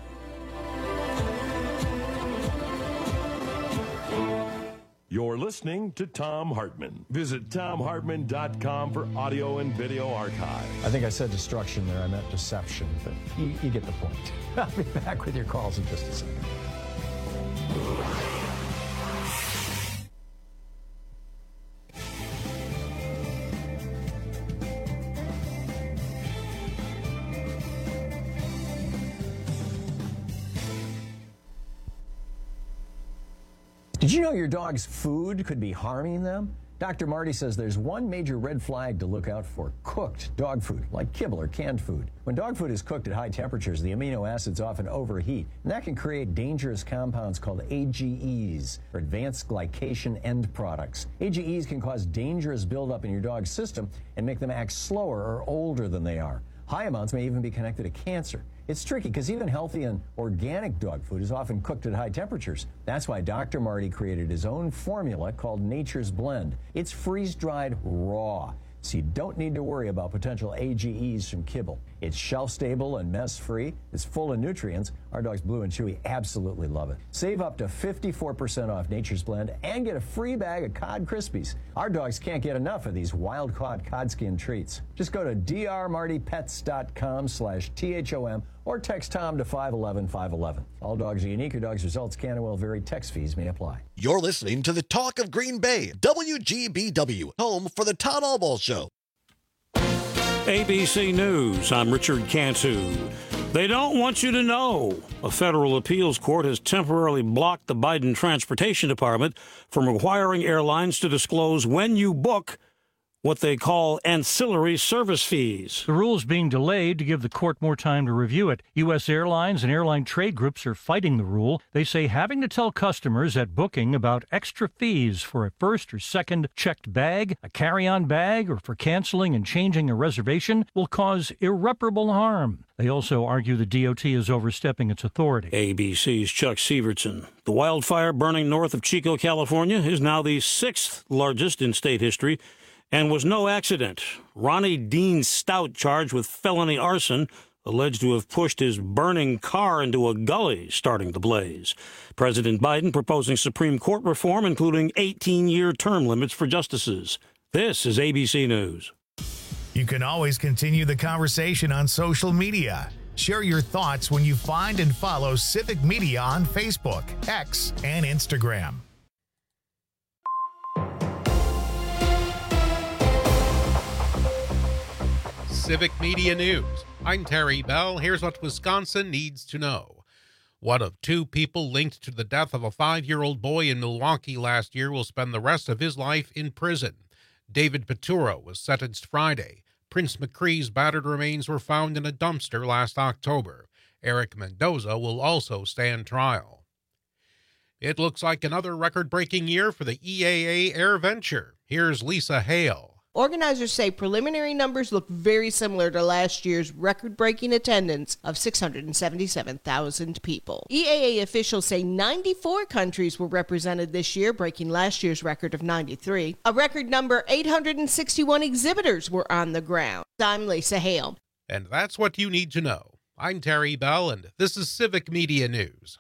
You're listening to Thom Hartmann. Visit Thom Hartmann dot com for audio and video archive. I think I said destruction there. I meant deception, but you, you get the point. I'll be back with your calls in just a second. Did you know your dog's food could be harming them? Doctor Marty says there's one major red flag to look out for: cooked dog food, like kibble or canned food. When dog food is cooked at high temperatures, the amino acids often overheat, and that can create dangerous compounds called A G Es, or advanced glycation end products. A G Es can cause dangerous buildup in your dog's system and make them act slower or older than they are. High amounts may even be connected to cancer. It's tricky because even healthy and organic dog food is often cooked at high temperatures. That's why Doctor Marty created his own formula called Nature's Blend. It's freeze-dried raw, so you don't need to worry about potential A G Es from kibble. It's shelf-stable and mess-free. It's full of nutrients. Our dogs Blue and Chewy absolutely love it. Save up to fifty-four percent off Nature's Blend and get a free bag of Cod Krispies. Our dogs can't get enough of these wild-caught cod skin treats. Just go to d r marty pets dot com slash T H O M or text Tom to five one one five one one. All dogs are unique. Your dog's results can and will vary. Text fees may apply. You're listening to the Talk of Green Bay, W G B W, home for the Todd Albaugh Show. A B C News, I'm Richard Cantu. They don't want you to know. A federal appeals court has temporarily blocked the Biden Transportation Department from requiring airlines to disclose when you book what they call ancillary service fees. The rule is being delayed to give the court more time to review it. U S airlines and airline trade groups are fighting the rule. They say having to tell customers at booking about extra fees for a first or second checked bag, a carry-on bag, or for canceling and changing a reservation will cause irreparable harm. They also argue the D O T is overstepping its authority. A B C's Chuck Sievertson. The wildfire burning north of Chico, California is now the sixth largest in state history, and was no accident. Ronnie Dean Stout, charged with felony arson, alleged to have pushed his burning car into a gully, starting the blaze. President Biden proposing Supreme Court reform, including eighteen-year term limits for justices. This is A B C News. You can always continue the conversation on social media. Share your thoughts when you find and follow Civic Media on Facebook, X, and Instagram. Civic Media News. I'm Terry Bell. Here's what Wisconsin needs to know. One of two people linked to the death of a five-year-old boy in Milwaukee last year will spend the rest of his life in prison. David Peturo was sentenced Friday. Prince McCree's battered remains were found in a dumpster last October. Eric Mendoza will also stand trial. It looks like another record-breaking year for the E A A Air Venture. Here's Lisa Hale. Organizers say preliminary numbers look very similar to last year's record-breaking attendance of six hundred seventy-seven thousand people. E A A officials say ninety-four countries were represented this year, breaking last year's record of ninety-three. A record number eight hundred sixty-one exhibitors were on the ground. I'm Lisa Hale. And that's what you need to know. I'm Terry Bell, and this is Civic Media News.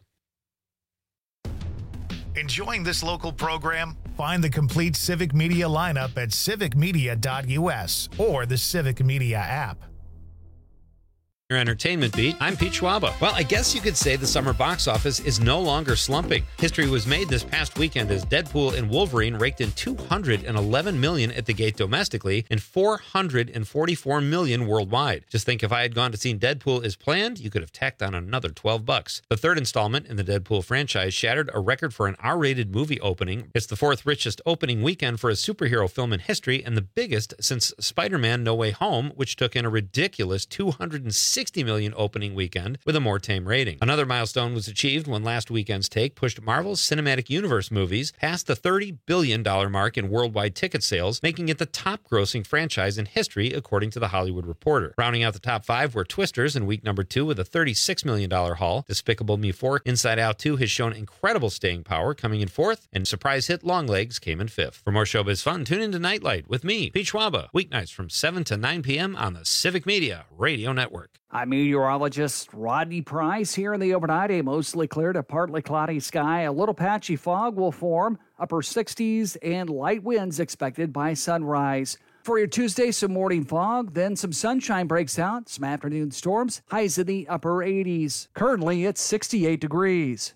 Enjoying this local program? Find the complete Civic Media lineup at civic media dot u s or the Civic Media app. Your entertainment beat. I'm Pete Schwaba. Well, I guess you could say the summer box office is no longer slumping. History was made this past weekend as Deadpool and Wolverine raked in two hundred eleven million dollars at the gate domestically and four hundred forty-four million dollars worldwide. Just think, if I had gone to see Deadpool as planned, you could have tacked on another twelve bucks. The third installment in the Deadpool franchise shattered a record for an R-rated movie opening. It's the fourth richest opening weekend for a superhero film in history and the biggest since Spider-Man No Way Home, which took in a ridiculous two hundred sixty sixty million dollars opening weekend with a more tame rating. Another milestone was achieved when last weekend's take pushed Marvel's Cinematic Universe movies past the thirty billion dollars mark in worldwide ticket sales, making it the top-grossing franchise in history, according to The Hollywood Reporter. Rounding out the top five were Twisters in week number two with a thirty-six million dollars haul. Despicable Me four, Inside Out two has shown incredible staying power, coming in fourth, and surprise hit Longlegs came in fifth. For more showbiz fun, tune into Nightlight with me, Pete Schwaba, weeknights from seven to nine p.m. on the Civic Media Radio Network. I'm meteorologist Rodney Price. Here in the overnight, a mostly clear to partly cloudy sky. A little patchy fog will form, upper sixties, and light winds expected by sunrise. For your Tuesday, some morning fog, then some sunshine breaks out, some afternoon storms, highs in the upper eighties. Currently, it's sixty-eight degrees.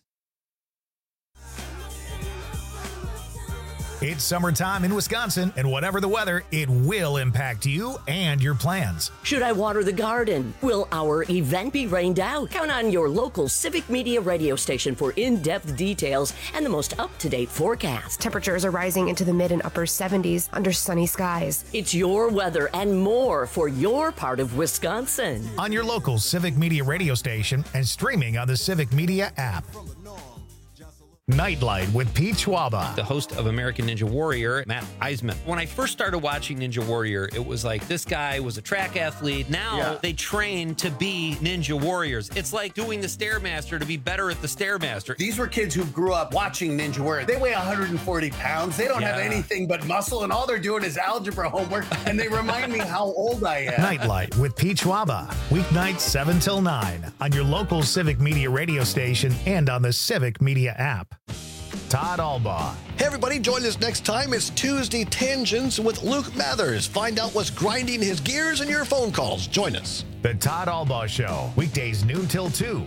It's summertime in Wisconsin, and whatever the weather, it will impact you and your plans. Should I water the garden? Will our event be rained out? Count on your local Civic Media radio station for in-depth details and the most up-to-date forecast. Temperatures are rising into the mid and upper seventies under sunny skies. It's your weather and more for your part of Wisconsin. On your local Civic Media radio station and streaming on the Civic Media app. Nightlight with Pete Schwaba. The host of American Ninja Warrior, Matt Eisman. When I first started watching Ninja Warrior, it was like this guy was a track athlete. Now yeah. they train to be Ninja Warriors. It's like doing the Stairmaster to be better at the Stairmaster. These were kids who grew up watching Ninja Warrior. They weigh one hundred forty pounds. They don't yeah. have anything but muscle, and all they're doing is algebra homework, and they remind me how old I am. Nightlight with Pete Schwaba. Weeknights seven till nine on your local Civic Media radio station and on the Civic Media app. Todd Albaugh. Hey, everybody, join us next time. It's Tuesday Tangents with Luke Mathers. Find out what's grinding his gears in your phone calls. Join us. The Todd Albaugh Show, weekdays noon till two.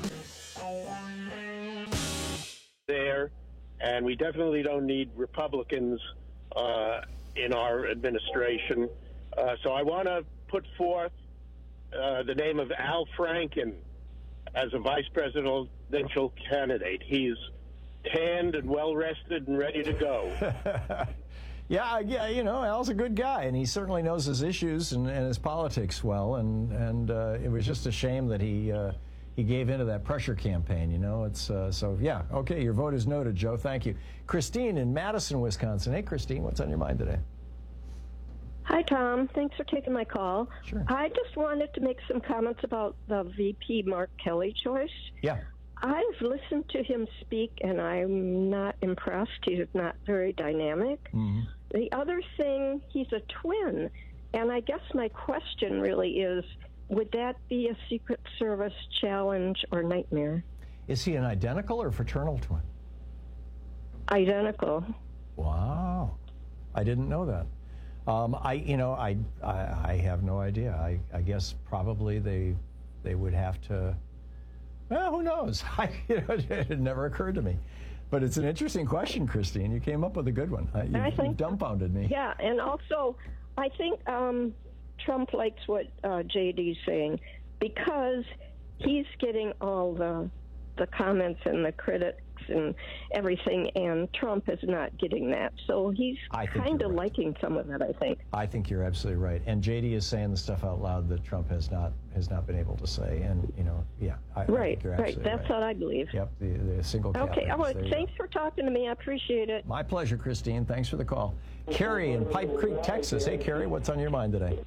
There, and we definitely don't need Republicans uh, in our administration. Uh, so I want to put forth uh, the name of Al Franken as a vice presidential candidate. He's tanned and well rested and ready to go. yeah, yeah, you know, Al's a good guy, and he certainly knows his issues and, and his politics well. And and uh, it was just a shame that he uh, he gave into that pressure campaign. You know, it's uh, so yeah. Okay, your vote is noted, Joe. Thank you, Christine in Madison, Wisconsin. Hey, Christine, what's on your mind today? Hi, Tom. Thanks for taking my call. Sure. I just wanted to make some comments about the V P Mark Kelly choice. Yeah. I've listened to him speak, and I'm not impressed. He's not very dynamic. Mm-hmm. The other thing, he's a twin, and I guess my question really is, would that be a Secret Service challenge or nightmare? Is he an identical or fraternal twin? Identical. Wow. I didn't know that. Um, I, you know, I, I, I have no idea. I, I guess probably they, they would have to. Well, who knows? I, you know, it never occurred to me. But it's an interesting question, Christine. You came up with a good one. Uh, you, I think, you dumbfounded me. Yeah, and also, I think um, Trump likes what uh, J D's saying because he's getting all the the comments and the critics and everything, and Trump is not getting that. So he's kind of right. liking some of it, I think. I think you're absolutely right. And J D is saying the stuff out loud that Trump has not has not been able to say. And, you know, yeah. I, right, I think you're right. That's right. what I believe. Yep, the, the single cap. Okay, oh, there thanks for talking to me. I appreciate it. My pleasure, Christine. Thanks for the call. Carrie in Pipe Creek, Texas. Hey, Carrie, what's on your mind today?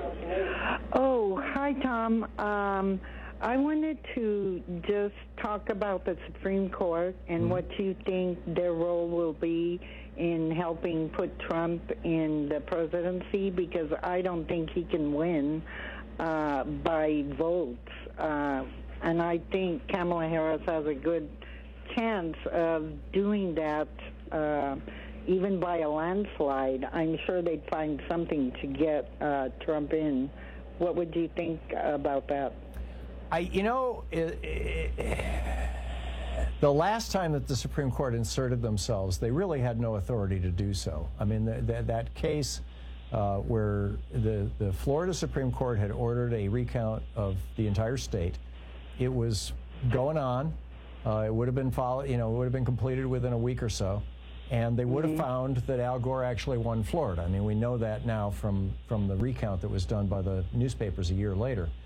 Oh, hi, Tom. Um, I wanted to just talk about the Supreme Court and mm-hmm. what you think their role will be in helping put Trump in the presidency, because I don't think he can win uh, by votes. Uh, and I think Kamala Harris has a good chance of doing that, uh, even by a landslide. I'm sure they'd find something to get uh, Trump in. What would you think about that? I, you know, it, it, the last time that the Supreme Court inserted themselves, they really had no authority to do so. I mean, the, the, that case uh, where the, the Florida Supreme Court had ordered a recount of the entire state, it was going on. Uh, it would have been followed, you know, it would have been completed within a week or so, and they would have mm-hmm. found that Al Gore actually won Florida. I mean, we know that now from from the recount that was done by the newspapers a year later.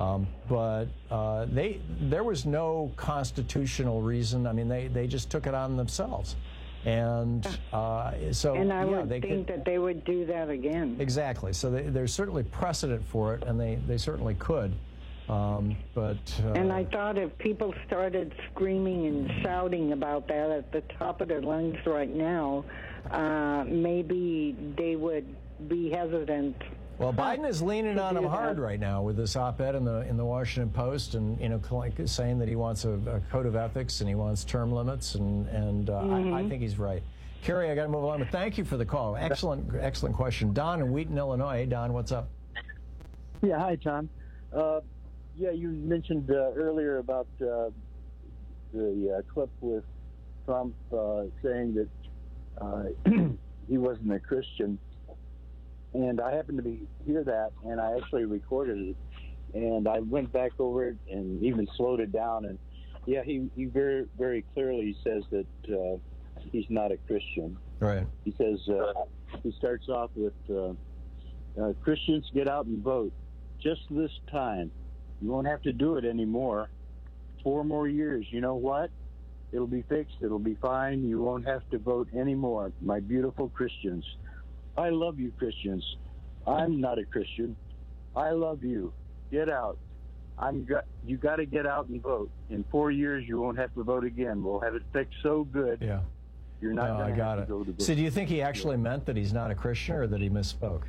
Um, but uh, they there was no constitutional reason. I mean, they, they just took it on themselves. And uh, so, and I yeah, would they think could, that they would do that again. Exactly. So they, there's certainly precedent for it, and they, they certainly could. Um, but uh, and I thought if people started screaming and shouting about that at the top of their lungs right now, uh, maybe they would be hesitant. Well, Biden is leaning on him hard right now with this op-ed in the in the Washington Post, and you know, saying that he wants a, a code of ethics and he wants term limits, and and uh, mm-hmm. I, I think he's right. Kerry, I got to move on, but thank you for the call. Excellent, excellent question. Don in Wheaton, Illinois. Hey, Don, what's up? Yeah, hi, Tom. Uh, yeah, you mentioned uh, earlier about uh, the uh, clip with Trump uh, saying that uh, he wasn't a Christian. And I happened to be hear that, and I actually recorded it, and I went back over it and even slowed it down. And yeah, he, he very very clearly says that uh, he's not a Christian. Right. He says uh, he starts off with uh, uh, Christians, get out and vote. Just this time, you won't have to do it anymore. Four more years. You know what? It'll be fixed. It'll be fine. You won't have to vote anymore. My beautiful Christians. I love you, Christians. I'm not a Christian. I love you. Get out. I'm got. You got to get out and vote. In four years, you won't have to vote again. We'll have it fixed so good. Yeah. You're not no, going I to got have it. to go to vote. So, do you think he actually meant that he's not a Christian, or that he misspoke?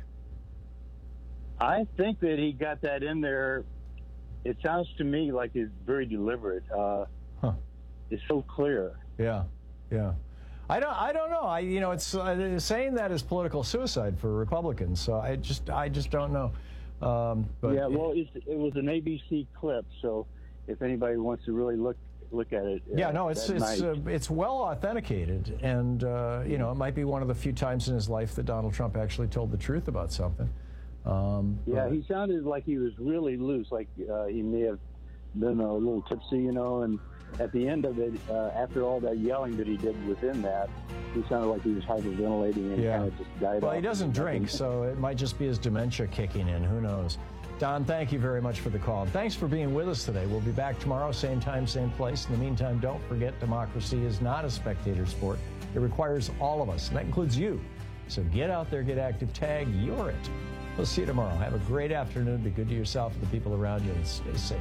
I think that he got that in there. It sounds to me like it's very deliberate. Uh, huh. It's so clear. Yeah. Yeah. I don't. I don't know. I. You know, it's uh, saying that is political suicide for Republicans. So I just. I just don't know. Um, but yeah. Well, it, it was an A B C clip. So if anybody wants to really look look at it. Yeah. Uh, no. It's it's uh, it's well authenticated, and uh, you know, it might be one of the few times in his life that Donald Trump actually told the truth about something. Um, yeah. but, He sounded like he was really loose. Like uh, he may have been a little tipsy, you know, and. At the end of it, uh, after all that yelling that he did within that, he sounded like he was hyperventilating and yeah. kind of just died Well, off. he doesn't drink, so it might just be his dementia kicking in. Who knows? Don, thank you very much for the call. Thanks for being with us today. We'll be back tomorrow, same time, same place. In the meantime, don't forget, democracy is not a spectator sport. It requires all of us, and that includes you. So get out there, get active, tag, you're it. We'll see you tomorrow. Have a great afternoon. Be good to yourself and the people around you, and stay safe.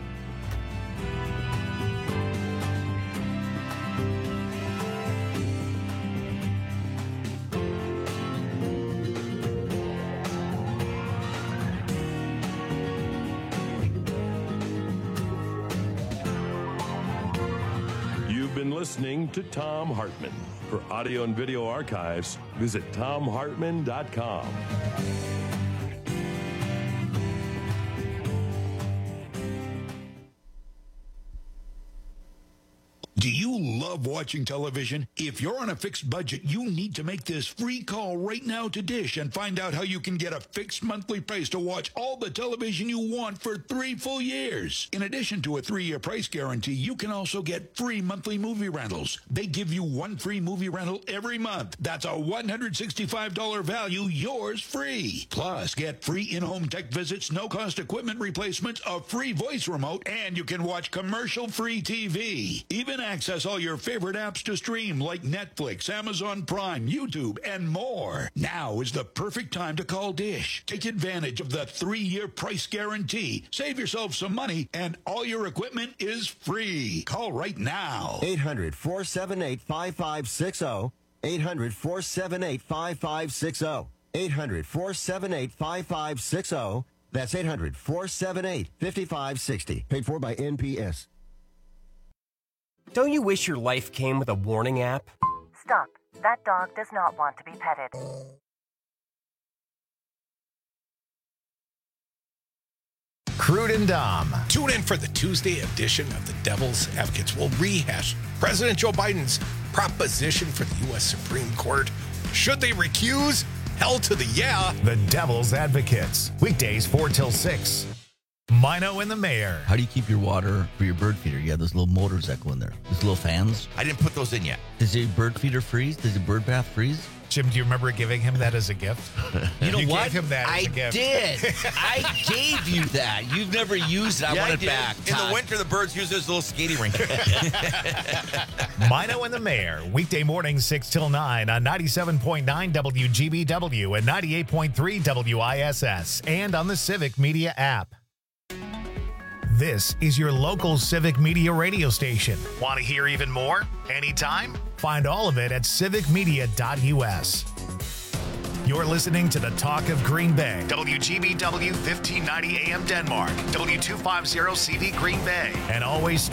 Listening to Thom Hartmann. For audio and video archives, visit thom hartmann dot com. Do you love watching television? If you're on a fixed budget, you need to make this free call right now to Dish and find out how you can get a fixed monthly price to watch all the television you want for three full years. In addition to a three-year price guarantee, you can also get free monthly movie rentals. They give you one free movie rental every month. That's a one hundred sixty-five dollars value, yours free. Plus, get free in-home tech visits, no-cost equipment replacements, a free voice remote, and you can watch commercial-free T V. Even access all your favorite apps to stream like Netflix, Amazon Prime, YouTube, and more. Now is the perfect time to call Dish. Take advantage of the three-year price guarantee. Save yourself some money, and all your equipment is free. Call right now. eight hundred, four seven eight, five five six zero. eight hundred, four seven eight, five five six zero. eight hundred, four seven eight, five five six zero. That's eight hundred, four seven eight, five five six zero. Paid for by N P S. Don't you wish your life came with a warning app? Stop. That dog does not want to be petted. Crude and Dom. Tune in for the Tuesday edition of the Devil's Advocates. We'll rehash President Joe Biden's proposition for the U S Supreme Court. Should they recuse? Hell to the yeah. The Devil's Advocates. Weekdays four till six. Mino and the Mayor. How do you keep your water for your bird feeder? You have those little motors that go in there. Those little fans. I didn't put those in yet. Does your bird feeder freeze? Does your bird bath freeze? Jim, do you remember giving him that as a gift? You know you what? Gave him that I as a gift. did. I gave you that. You've never used it. I yeah, want I it did. back. In Todd. the winter, the birds use this little skating rink. Mino and the Mayor, weekday mornings six till nine on ninety-seven point nine W G B W and ninety-eight point three W I S S and on the Civic Media app. This is your local Civic Media radio station. Want to hear even more? Anytime? Find all of it at civic media dot U S. You're listening to the Talk of Green Bay. W G B W fifteen ninety A M Denmark. W two fifty C V Green Bay. And always